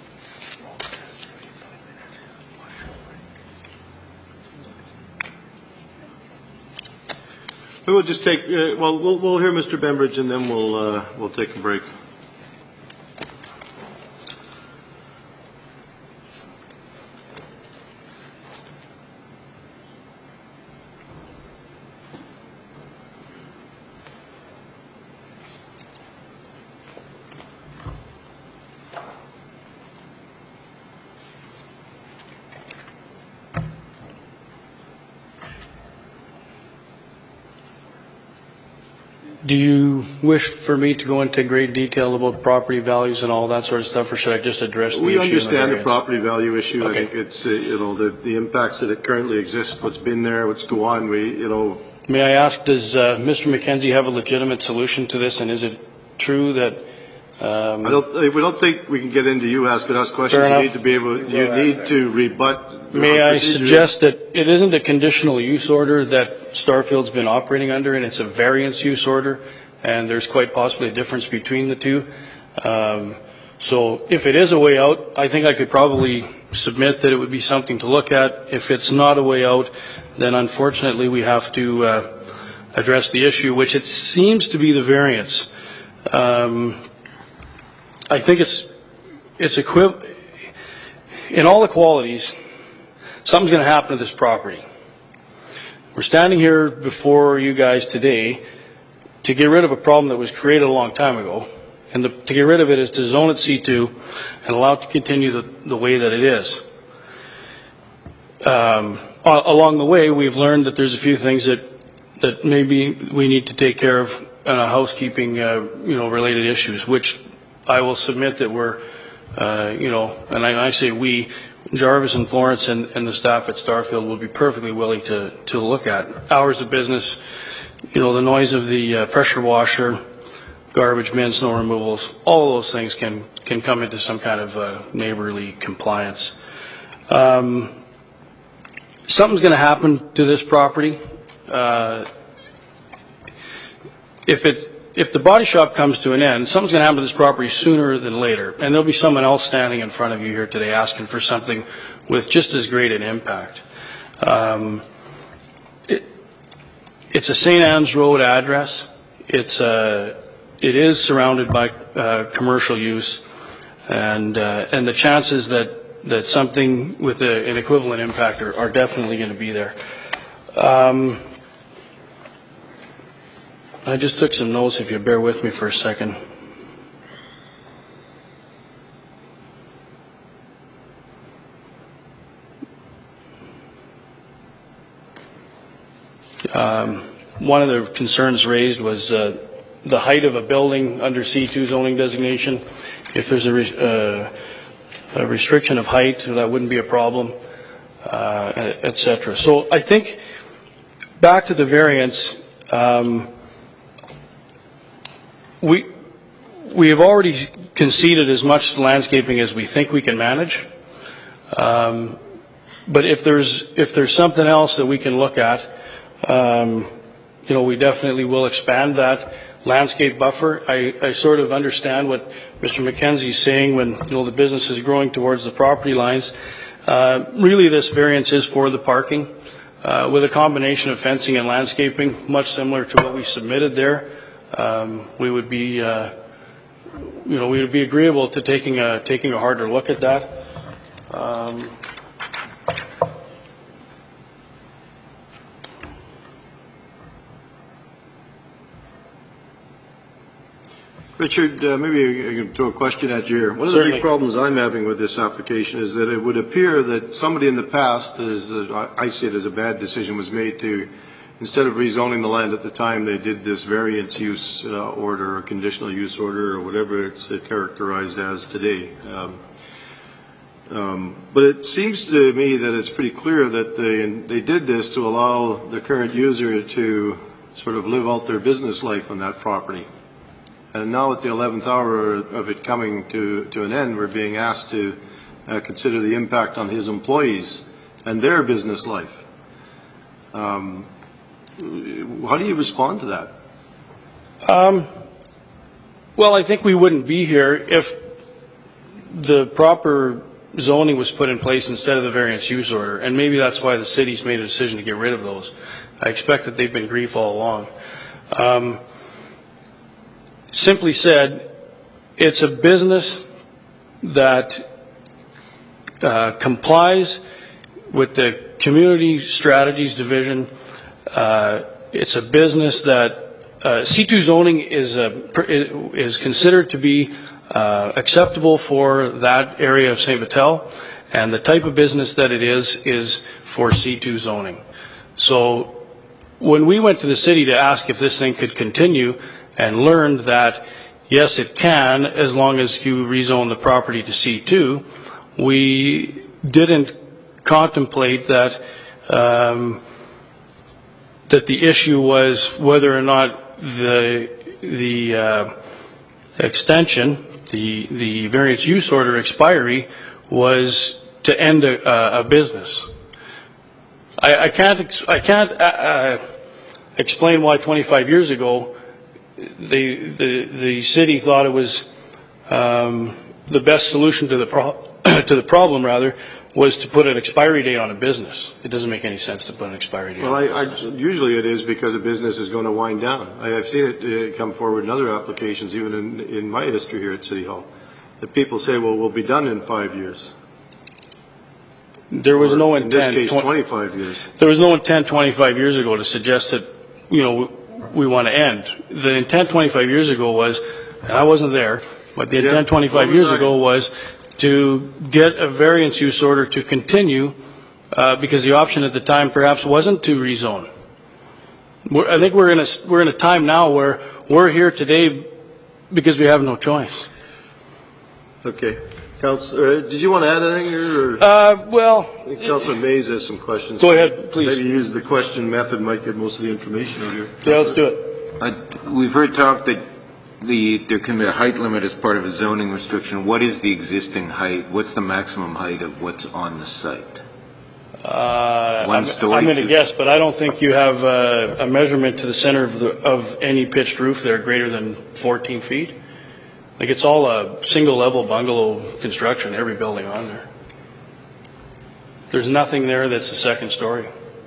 We will just take, we'll hear Mr. Bembridge and then we'll take a break. Do you wish for me to go into great detail about property values and all that sort of stuff, or should I just address the issue? We understand the property value issue. Okay. I think it's the impacts that it currently exist, what's been there, what's go on. May I ask, does Mr. McKenzie have a legitimate solution to this, and is it true that? We don't think we can get into you asking us questions. You need to be able. You need to rebut. May I suggest that it isn't a conditional use order that Starfield's been operating under, and it's a variance use order, and there's quite possibly a difference between the two. So if it is a way out, I think I could probably submit that it would be something to look at. If it's not a way out, then unfortunately we have to address the issue, which it seems to be the variance. I think it's in all the qualities, something's going to happen to this property. We're standing here before you guys today to get rid of a problem that was created a long time ago, and to get rid of it is to zone it C2 and allow it to continue the way that it is. Along the way, we've learned that there's a few things that maybe we need to take care of in a housekeeping, related issues, which I will submit that we're, and I say we, Jarvis and Florence and the staff at Starfield will be perfectly willing to look at. Hours of business, the noise of the pressure washer, garbage bin, snow removals, all of those things can come into some kind of neighborly compliance. Something's going to happen to this property. If the body shop comes to an end, something's going to happen to this property sooner than later, and there'll be someone else standing in front of you here today asking for something with just as great an impact. It's a St. Anne's Road address. It is surrounded by commercial use, and the chances that something with an equivalent impact are definitely going to be there. I just took some notes, if you bear with me for a second. One of the concerns raised was the height of a building under C2 zoning designation. If there's a restriction of height, that wouldn't be a problem, etc. So I think back to the variance. We have already conceded as much landscaping as we think we can manage, but if there's something else that we can look at, we definitely will expand that landscape buffer. I sort of understand what Mr. McKenzie's saying when the business is growing towards the property lines. Really, this variance is for the parking, with a combination of fencing and landscaping, much similar to what we submitted there. We would be agreeable to taking a harder look at that. Richard, maybe I can throw a question at you here. One of the big problems I'm having with this application is that it would appear that somebody in the past, I see it as a bad decision, was made to, instead of rezoning the land at the time, they did this variance use order or conditional use order or whatever it's characterized as today. But it seems to me that it's pretty clear that they did this to allow the current user to sort of live out their business life on that property. And now at the 11th hour of it coming to an end, we're being asked to consider the impact on his employees and their business life. How do you respond to that? Well, I think we wouldn't be here if the proper zoning was put in place instead of the variance use order, and maybe that's why the city's made a decision to get rid of those. I expect that they've been grief all along. Simply said, it's a business that complies with the Community Strategies Division. It's a business that C2 zoning is considered to be acceptable for that area of St. Vital, and the type of business that it is for C2 zoning. So when we went to the city to ask if this thing could continue, and learned that, yes, it can, as long as you rezone the property to C2, we didn't contemplate that that the issue was whether or not the extension, the variance use order expiry, was to end a business. I can't explain why 25 years ago the city thought it was the best solution to the problem was to put an expiry date on a business. It doesn't make any sense to put an expiry date on a business. Usually it is because a business is going to wind down. I have seen it come forward in other applications, even in my history here at City Hall, that people say, well, we'll be done in 5 years. There was no intent. In this case, 25 years. There was no intent 25 years ago to suggest that, we want to end. The intent 25 years ago was, and I wasn't there, but the intent 25 years ago was to get a variance use order to continue, because the option at the time perhaps wasn't to rezone. I think we're in a time now where we're here today because we have no choice. Okay. Councillor, did you want to add anything here? Well, I think Councillor Mays has some questions. Go ahead, please. Maybe use the question method, might get most of the information out here. Yeah, let's do it. We've heard talk that there can be a height limit as part of a zoning restriction. What is the existing height? What's the maximum height of what's on the site? 1 story? I'm going to guess, but I don't think you have a measurement to the center of any pitched roof there greater than 14 feet. Like, it's all a single-level bungalow construction, every building on there. There's nothing there that's a second story.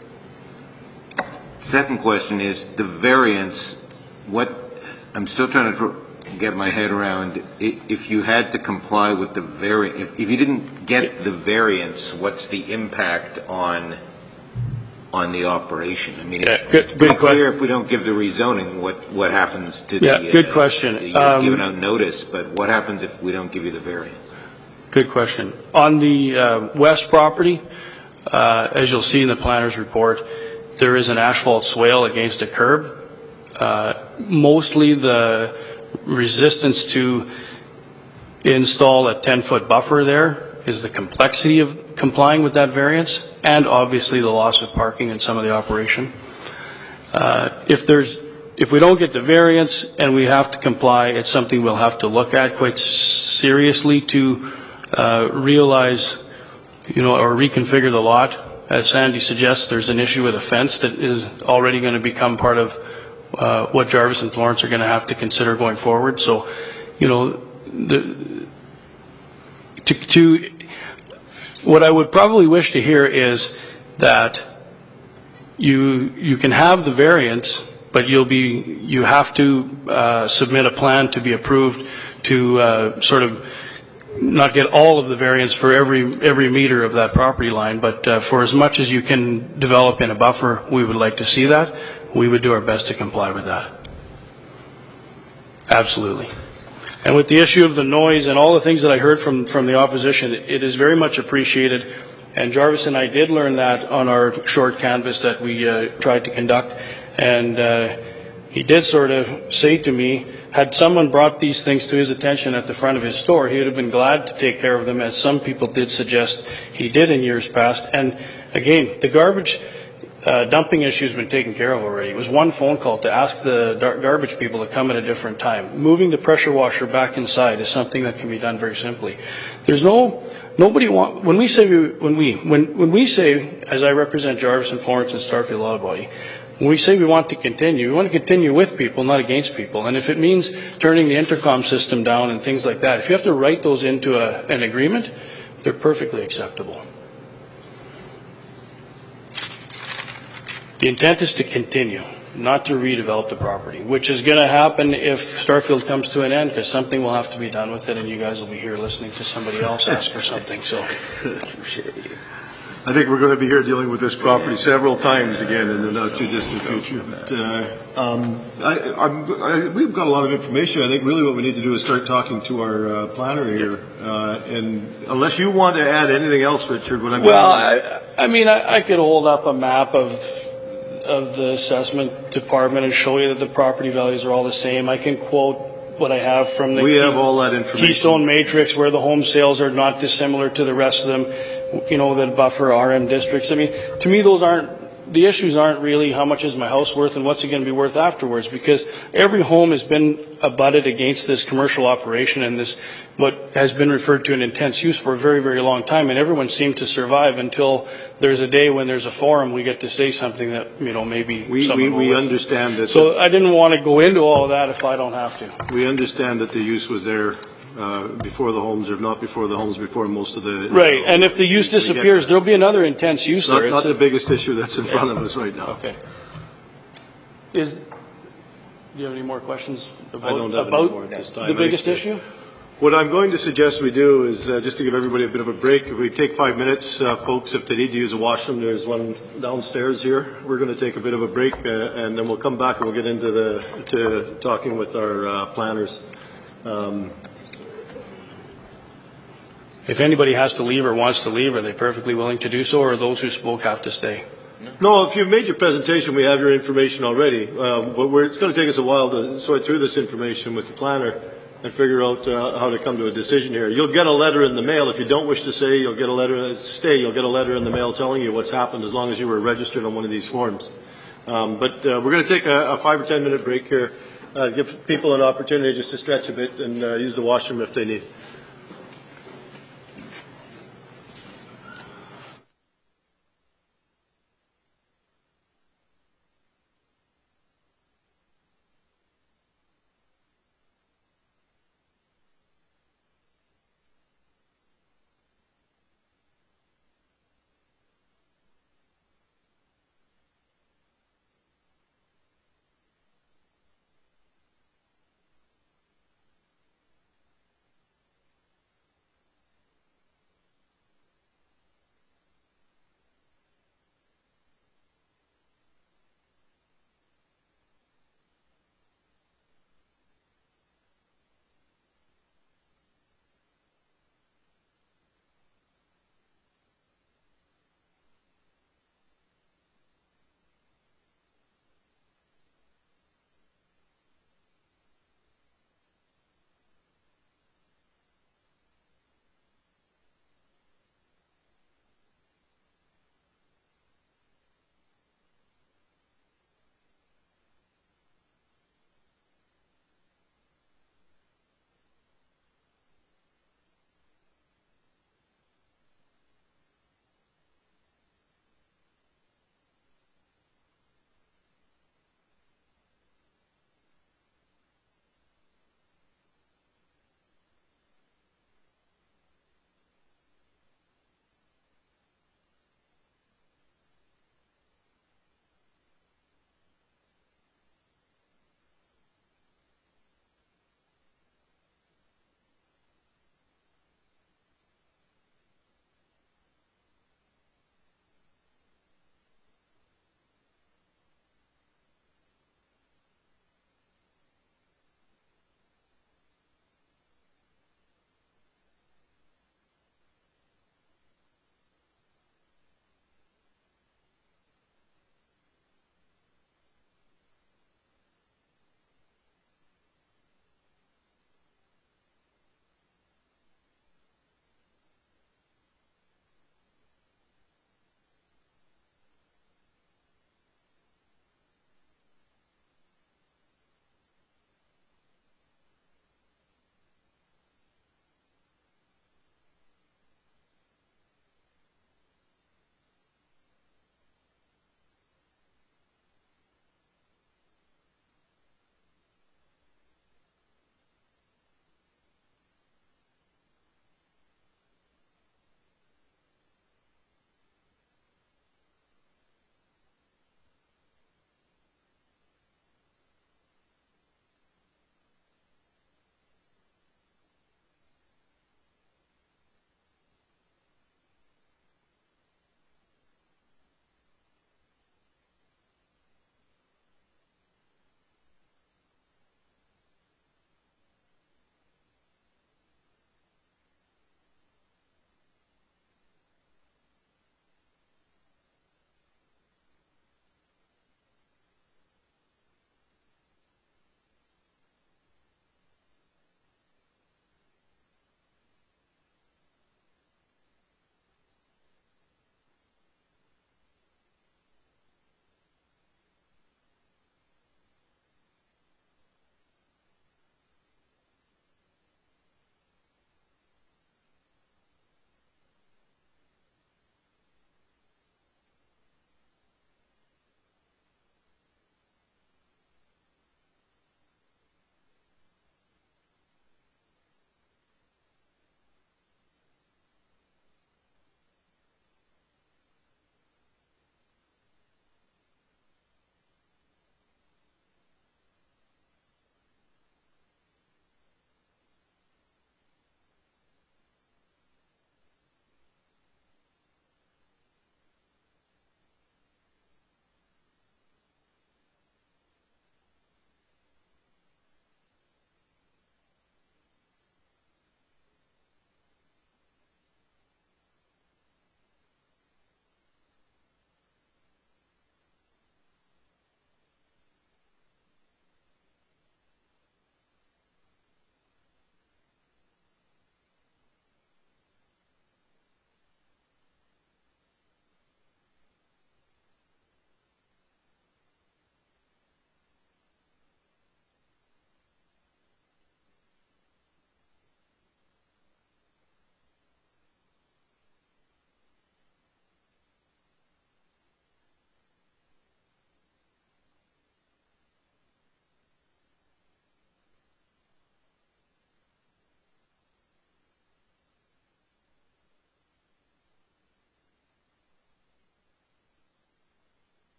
Second question is the variance. I'm still trying to get my head around. If you had to comply with the variance, if you didn't get the variance, what's the impact on the operation? I mean, it's pretty clear if we don't give the rezoning, what happens to the... good question. You're giving out notice, but what happens if we don't give you the variance? Good question. On the west property, as you'll see in the planner's report, there is an asphalt swale against a curb. Mostly the resistance to install a 10-foot buffer there is the complexity of complying with that variance, and obviously the loss of parking in some of the operation. If we don't get the variance and we have to comply, it's something we'll have to look at quite seriously to realize, or reconfigure the lot. As Sandy suggests, there's an issue with a fence that is already going to become part of what Jarvis and Florence are going to have to consider going forward. So, what I would probably wish to hear is that you can have the variance, but you have to submit a plan to be approved to sort of not get all of the variance for every meter of that property line, but for as much as you can develop in a buffer, we would like to see that. We would do our best to comply with that. Absolutely. And with the issue of the noise and all the things that I heard from the opposition, it is very much appreciated. And Jarvis and I did learn that on our short canvass that we tried to conduct. And he did sort of say to me, had someone brought these things to his attention at the front of his store, he would have been glad to take care of them, as some people did suggest he did in years past. And again, the garbage dumping issue has been taken care of already. It was one phone call to ask the garbage people to come at a different time. Moving the pressure washer back inside is something that can be done very simply. When we say, as I represent Jarvis and Florence and Starfield Auto Body, when we say we want to continue with people, not against people. And if it means turning the intercom system down and things like that, if you have to write those into an agreement, they're perfectly acceptable. The intent is to continue, not to redevelop the property, which is going to happen if Starfield comes to an end, because something will have to be done with it, and you guys will be here listening to somebody else ask for something. So, I think we're going to be here dealing with this property several times again in the not too distant future. We've got a lot of information. I think really what we need to do is start talking to our planner here. And unless you want to add anything else, Richard, I could hold up a map of the assessment department and show you that the property values are all the same. I can quote what I have from the have all that information. Keystone Matrix, where the home sales are not dissimilar to the rest of them, the buffer RM districts. I mean, to me, the issues aren't really how much is my house worth and what's it going to be worth afterwards, because every home has been abutted against this commercial operation and this what has been referred to in intense use for a very, very long time, and everyone seemed to survive until there's a day when there's a forum we get to say something that maybe we understand that. So I didn't want to go into all of that if I don't have to. We understand that the use was there before the homes, or if not before the homes, before most of the... Right, and if the use disappears, there'll be another intense use there. Not the biggest issue that's in front of us right now. Okay. Do you have any more questions I don't have any more at this time. the biggest issue? What I'm going to suggest we do is, just to give everybody a bit of a break, if we take 5 minutes, folks, if they need to use a washroom, there's one downstairs here. We're going to take a bit of a break, and then we'll come back and we'll get into to talking with our planners. If anybody has to leave or wants to leave, are they perfectly willing to do so, or those who spoke have to stay? No, if you've made your presentation, we have your information already. But it's going to take us a while to sort through this information with the planner and figure out how to come to a decision here. You'll get a letter in the mail. If you don't wish to stay, you'll get a letter in the mail telling you what's happened as long as you were registered on one of these forms. But we're going to take a 5 or 10 minute break here, give people an opportunity just to stretch a bit and use the washroom if they need.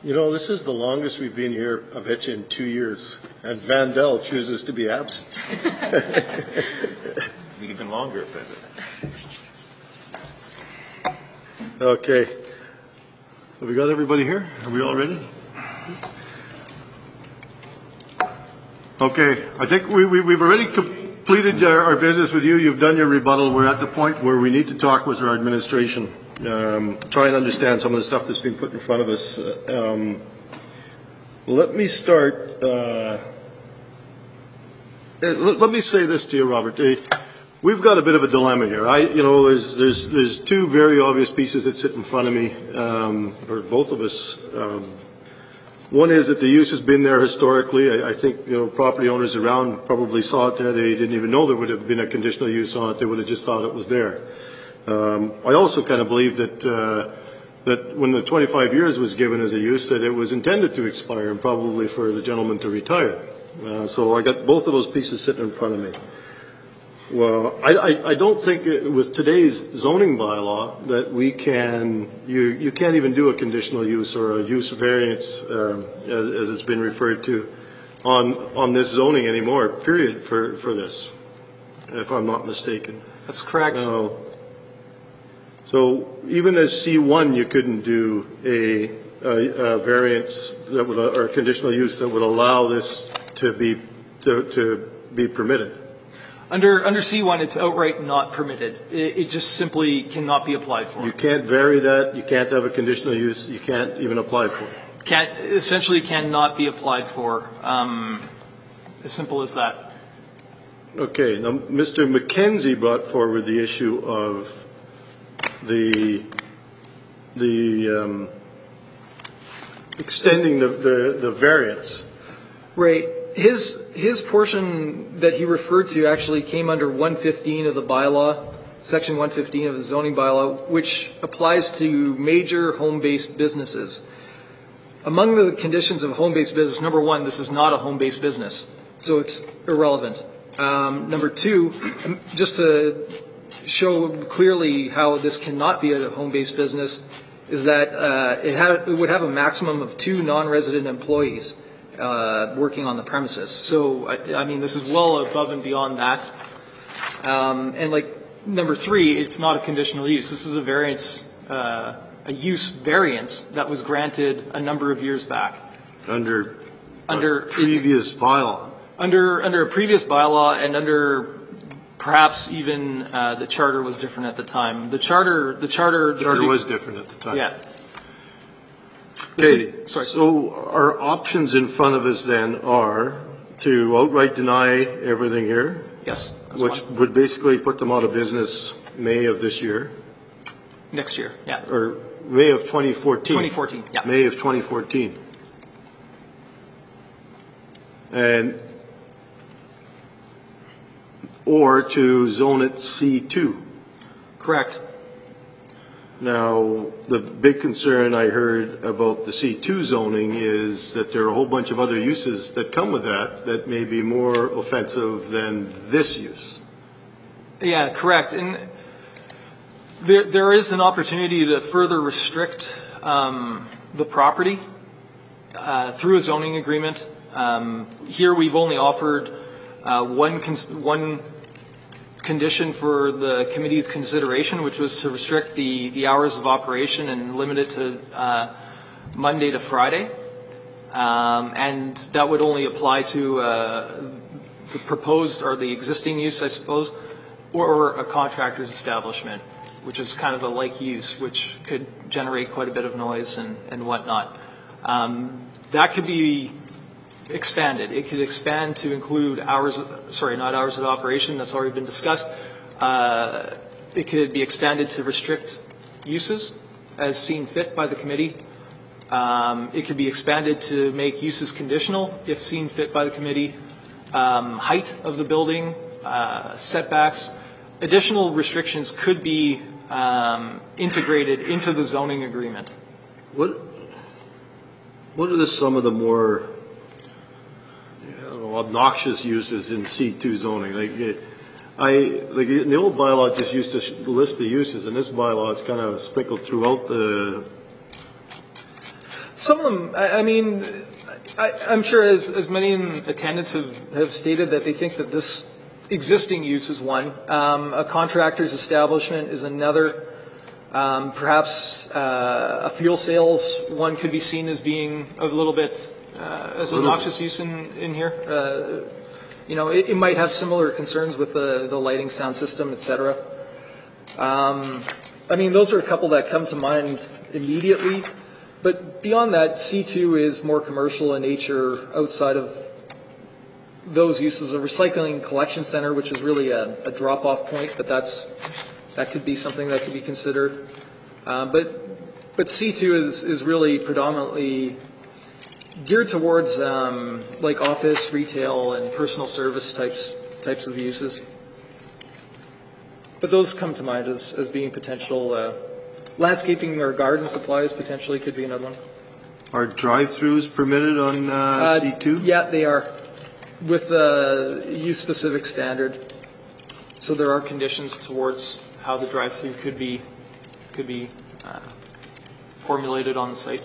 You know, this is the longest we've been here, I bet you, in 2 years. And Vandel chooses to be absent. Even longer, President. Okay. Have we got everybody here? Are we all ready? Okay. I think we've already completed our business with you. You've done your rebuttal. We're at the point where we need to talk with our administration, try and understand some of the stuff that's been put in front of us. Let me start. Let me say this to you, Robert. We've got a bit of a dilemma here. There's two very obvious pieces that sit in front of me, or both of us. One is that the use has been there historically. I think property owners around probably saw it there. They didn't even know there would have been a conditional use on it. They would have just thought it was there. I also kind of believe that when the 25 years was given as a use, that it was intended to expire and probably for the gentleman to retire. So I got both of those pieces sitting in front of me. Well, I don't think with today's zoning bylaw that we can, you can't even do a conditional use or a use variance, as it's been referred to, on this zoning anymore, period, for this, if I'm not mistaken. That's correct. So even as C1, you couldn't do a variance that would, or a conditional use that would allow this to be permitted. Under C1, it's outright not permitted. It just simply cannot be applied for. You can't vary that. You can't have a conditional use. You can't even apply for it. Essentially cannot be applied for. As simple as that. Okay. Now, Mr. McKenzie brought forward the issue of the extending the variance. Right. His portion that he referred to actually came under 115 of the bylaw, section 115 of the zoning bylaw, which applies to major home-based businesses. Among the conditions of home-based business, number one, this is not a home-based business, so it's irrelevant. Number two, just to show clearly how this cannot be a home-based business, is that it would have a maximum of 2 non-resident employees working on the premises. So, I mean, this is well above and beyond that. And like number three, it's not a conditional use. This is a variance, a use variance that was granted a number of years back. Under previous bylaw. Under a previous bylaw and under perhaps even the charter was different at the time. The charter was different at the time. Yeah. Okay, so our options in front of us then are to outright deny everything here. Yes. Which would basically put them out of business May of this year. Next year, yeah. Or May of 2014. 2014, yeah. May of 2014. Or to zone it C2. Correct. Now, the big concern I heard about the C2 zoning is that there are a whole bunch of other uses that come with that may be more offensive than this use. Yeah, correct. And there is an opportunity to further restrict the property through a zoning agreement. Here we've only offered one condition for the committee's consideration, which was to restrict the hours of operation and limit it to Monday to Friday. And that would only apply to the proposed or the existing use, I suppose, or a contractor's establishment, which is kind of a like use, which could generate quite a bit of noise and whatnot. That could be expanded. It could expand to include not hours of operation, that's already been discussed. It could be expanded to restrict uses as seen fit by the committee. It could be expanded to make uses conditional if seen fit by the committee. Height of the building, setbacks. Additional restrictions could be integrated into the zoning agreement. What are some of the more obnoxious uses in C2 zoning? In the old bylaw, it just used to list the uses. In this bylaw, it's kind of sprinkled throughout the Some of them, I mean, I'm sure as many in attendance have stated that they think that this existing use is one. A contractor's establishment is another. Perhaps a fuel sales one could be seen as being a little bit as a noxious use in here. It might have similar concerns with the lighting, sound system, et cetera. I mean, those are a couple that come to mind immediately. But beyond that, C2 is more commercial in nature outside of those uses. A recycling collection center, which is really a drop-off point, but that could be something that could be considered. But C2 is really predominantly geared towards like office, retail, and personal service types of uses. But those come to mind as being potential. Landscaping or garden supplies potentially could be another one. Are drive-throughs permitted on C2? Yeah, they are, with the use-specific standard. So there are conditions towards how the drive-through could be formulated on the site.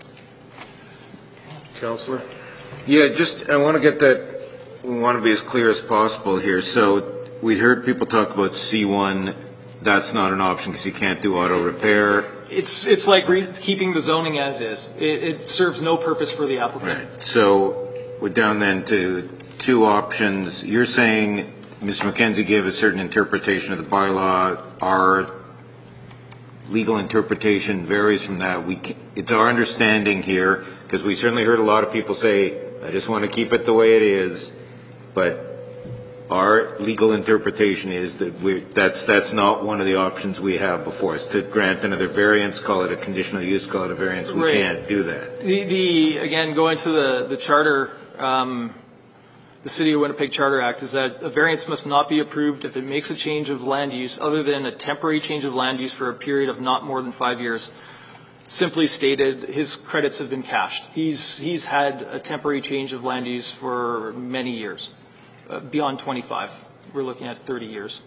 Councillor? Yeah, I want to get that, we want to be as clear as possible here. So we heard people talk about C1. That's not an option because you can't do auto repair. It's like keeping the zoning as is. It serves no purpose for the applicant. Right. So we're down then to two options. You're saying Mr. McKenzie gave a certain interpretation of the bylaw. Our legal interpretation varies from that. It's our understanding here, because we certainly heard a lot of people say, I just want to keep it the way it is, but our legal interpretation is that that's not one of the options we have before us. To grant another variance, call it a conditional use, call it a variance, we can't do that. Again, going to the charter, the City of Winnipeg Charter Act, is that a variance must not be approved if it makes a change of land use other than a temporary change of land use for a period of not more than 5 years. Simply stated, his credits have been cashed. He's had a temporary change of land use for many years. Beyond 25. We're looking at 30 years.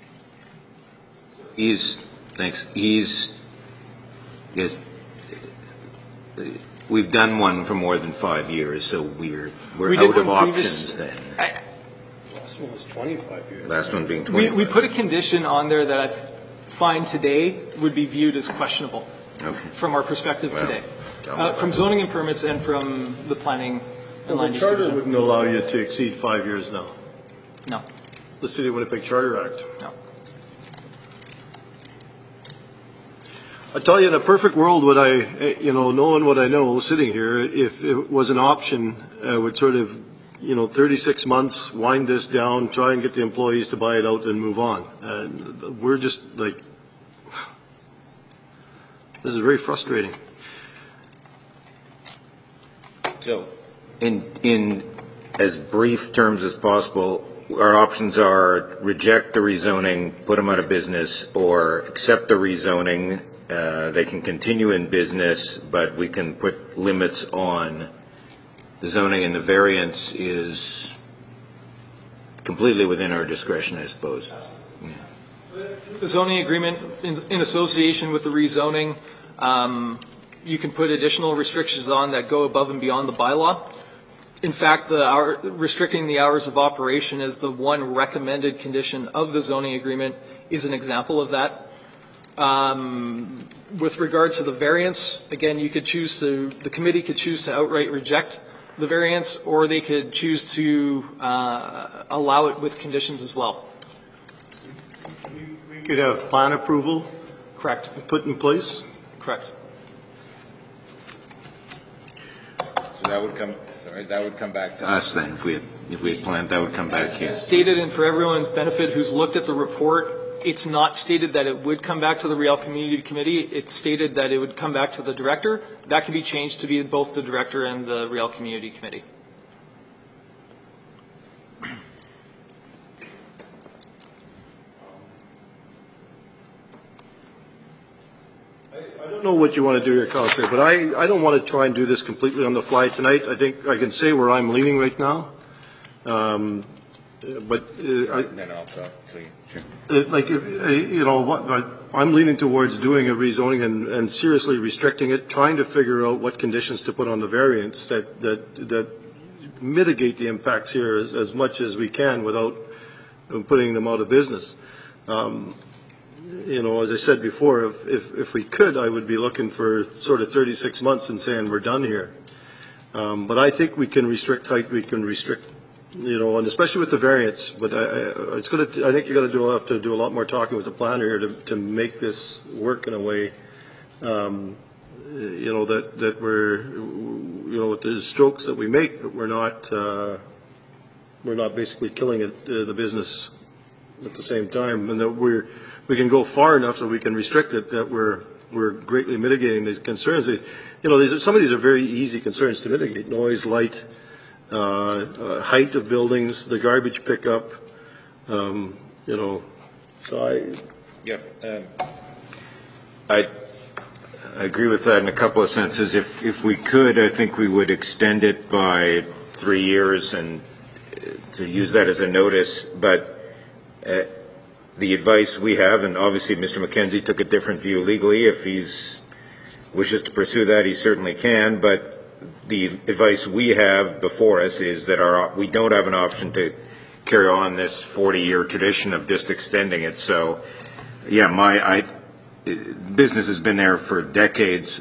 We've done one for more than 5 years, so we're out of options then. Last one was 25 years. Last one being 25. We put a condition on there that I find today would be viewed as questionable from our perspective today. From zoning and permits and from the planning. Well, the charter wouldn't allow you to exceed 5 years now. No. The City of Winnipeg Charter Act. No. I tell you, in a perfect world, would I, knowing what I know, sitting here, if it was an option, would sort of, 36 months, wind this down, try and get the employees to buy it out and move on. And we're just like, this is very frustrating. So, in as brief terms as possible, our options are reject the rezoning, put them out of business, or accept the rezoning. They can continue in business, but we can put limits on the zoning, and the variance is completely within our discretion, I suppose. Yeah. The zoning agreement, in association with the rezoning, you can put additional restrictions on that go above and beyond the bylaw. In fact, restricting the hours of operation as the one recommended condition of the zoning agreement is an example of that. With regard to the variance, again, the committee could choose to outright reject the variance, or they could choose to allow it with conditions as well. We could have plan approval. Correct. Put in place. Correct. So that would come back to us then. If we had planned, that would come back here. As stated, and for everyone's benefit who's looked at the report, it's not stated that it would come back to the Riel Community Committee. It's stated that it would come back to the director. That can be changed to be both the director and the Riel Community Committee. I don't know what you want to do here, Councillor, but I don't want to try and do this completely on the fly tonight. I think I can say where I'm leaning right now. But then I'll talk to you. Sure. I'm leaning towards doing a rezoning and seriously restricting it, trying to figure out what conditions to put on the variance that mitigate the impacts here as much as we can without putting them out of business. As I said before, if we could, I would be looking for sort of 36 months and saying we're done here. But I think we can restrict height, we can restrict, and especially with the variance. But I think you're going to have to do a lot more talking with the planner here to make this work in a way, that we're, with the strokes that we make, that we're not basically killing the business at the same time, and that we can go far enough so we can restrict it that we're greatly mitigating these concerns. Some of these are very easy concerns to mitigate: noise, light, height of buildings, the garbage pickup. So I agree with that in a couple of senses. If we could, I think we would extend it by 3 years and to use that as a notice. But the advice we have, and obviously Mr. McKenzie took a different view legally. If he wishes to pursue that, he certainly can. But the advice we have before us is that we don't have an option to carry on this 40-year tradition of just extending it. So, yeah, business has been there for decades.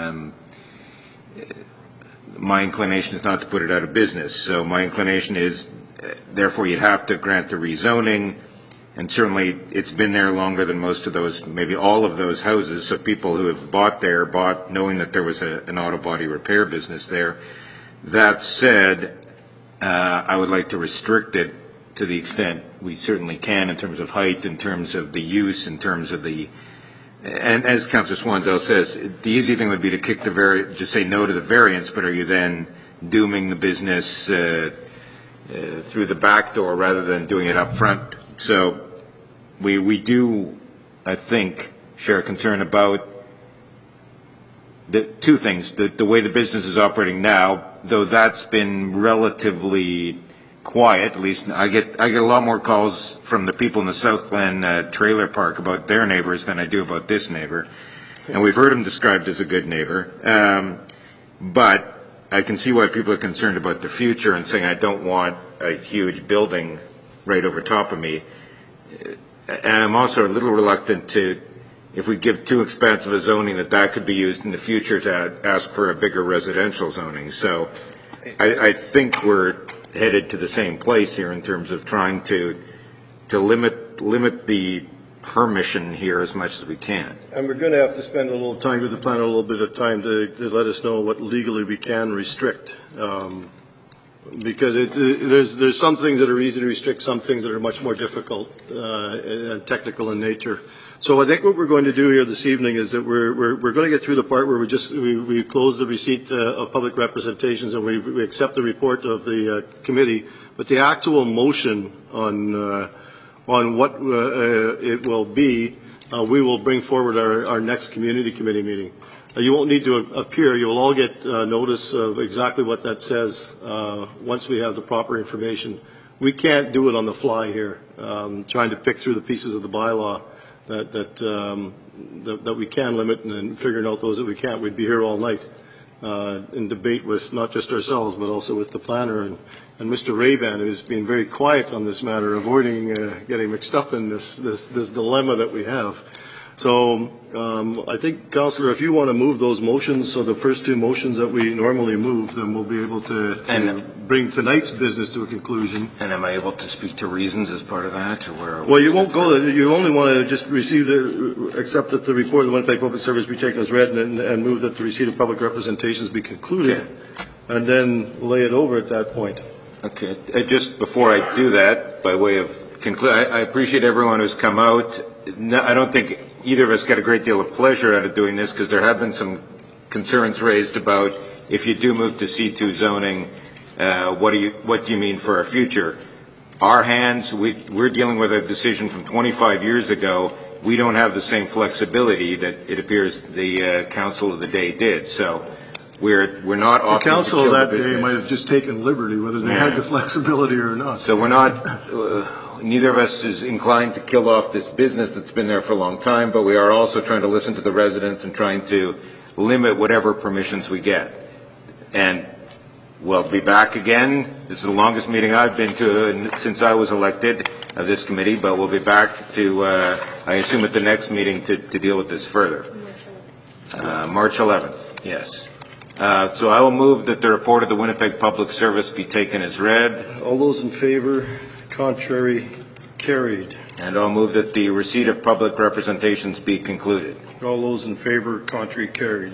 My inclination is not to put it out of business. So my inclination is, therefore, you'd have to grant the rezoning. And certainly it's been there longer than most of those, maybe all of those houses. So people who have bought knowing that there was an auto body repair business there. That said, I would like to restrict it to the extent we certainly can in terms of height, in terms of the use, in terms of and as Councillor Swandell says, the easy thing would be to kick just say no to the variance, but are you then dooming the business through the back door rather than doing it up front? So we do, I think, share a concern about the two things. The way the business is operating now, though that's been relatively quiet, at least I get a lot more calls from the people in the South Glen trailer park about their neighbors than I do about this neighbor. And we've heard him described as a good neighbor. But I can see why people are concerned about the future and saying I don't want a huge building right over top of me. And I'm also a little reluctant to, if we give too expansive a zoning, that could be used in the future to ask for a bigger residential zoning. So I think we're headed to the same place here in terms of trying to limit the permission here as much as we can. And we're going to have to spend a little time with the planner, a little bit of time to let us know what legally we can restrict. Because there's some things that are easy to restrict, some things that are much more difficult and technical in nature. So I think what we're going to do here this evening is that we're going to get through the part where we close the receipt of public representations and we accept the report of the committee. But the actual motion on what it will be, we will bring forward our next community committee meeting. You won't need to appear. You'll all get notice of exactly what that says once we have the proper information. We can't do it on the fly here, trying to pick through the pieces of the bylaw that we can limit and then figuring out those that we can't. We'd be here all night in debate with not just ourselves but also with the planner and Mr. Rayban, who's been very quiet on this matter, avoiding getting mixed up in this dilemma that we have. So I think, Councillor, if you want to move those motions, so the first two motions that we normally move, then we'll be able to bring tonight's business to a conclusion. And am I able to speak to reasons as part of that? Well, you won't go there. You only want to just accept that the report of the Winnipeg Public Service be taken as read and move that the receipt of public representations be concluded, and then lay it over at that point. Okay. Just before I do that, by way of conclude, I appreciate everyone who's come out. I don't think either of us got a great deal of pleasure out of doing this because there have been some concerns raised about if you do move to C2 zoning, what do you mean for our future? Our hands, we're dealing with a decision from 25 years ago. We don't have the same flexibility that it appears the council of the day did. So we're not opting to kill the business. The council of that day might have just taken liberty, whether they had the flexibility or not. So we're not. neither of us is inclined to kill off this business that's been there for a long time, but we are also trying to listen to the residents and trying to limit whatever permissions we get. And we'll be back again. This is the longest meeting I've been to since I was elected of this committee, but we'll be back to, I assume at the next meeting to deal with this further. March 11th, yes. So I will move that the report of the Winnipeg Public Service be taken as read. All those in favor? Contrary? Carried. And I'll move that the receipt of public representations be concluded. All those in favor? Contrary? Carried.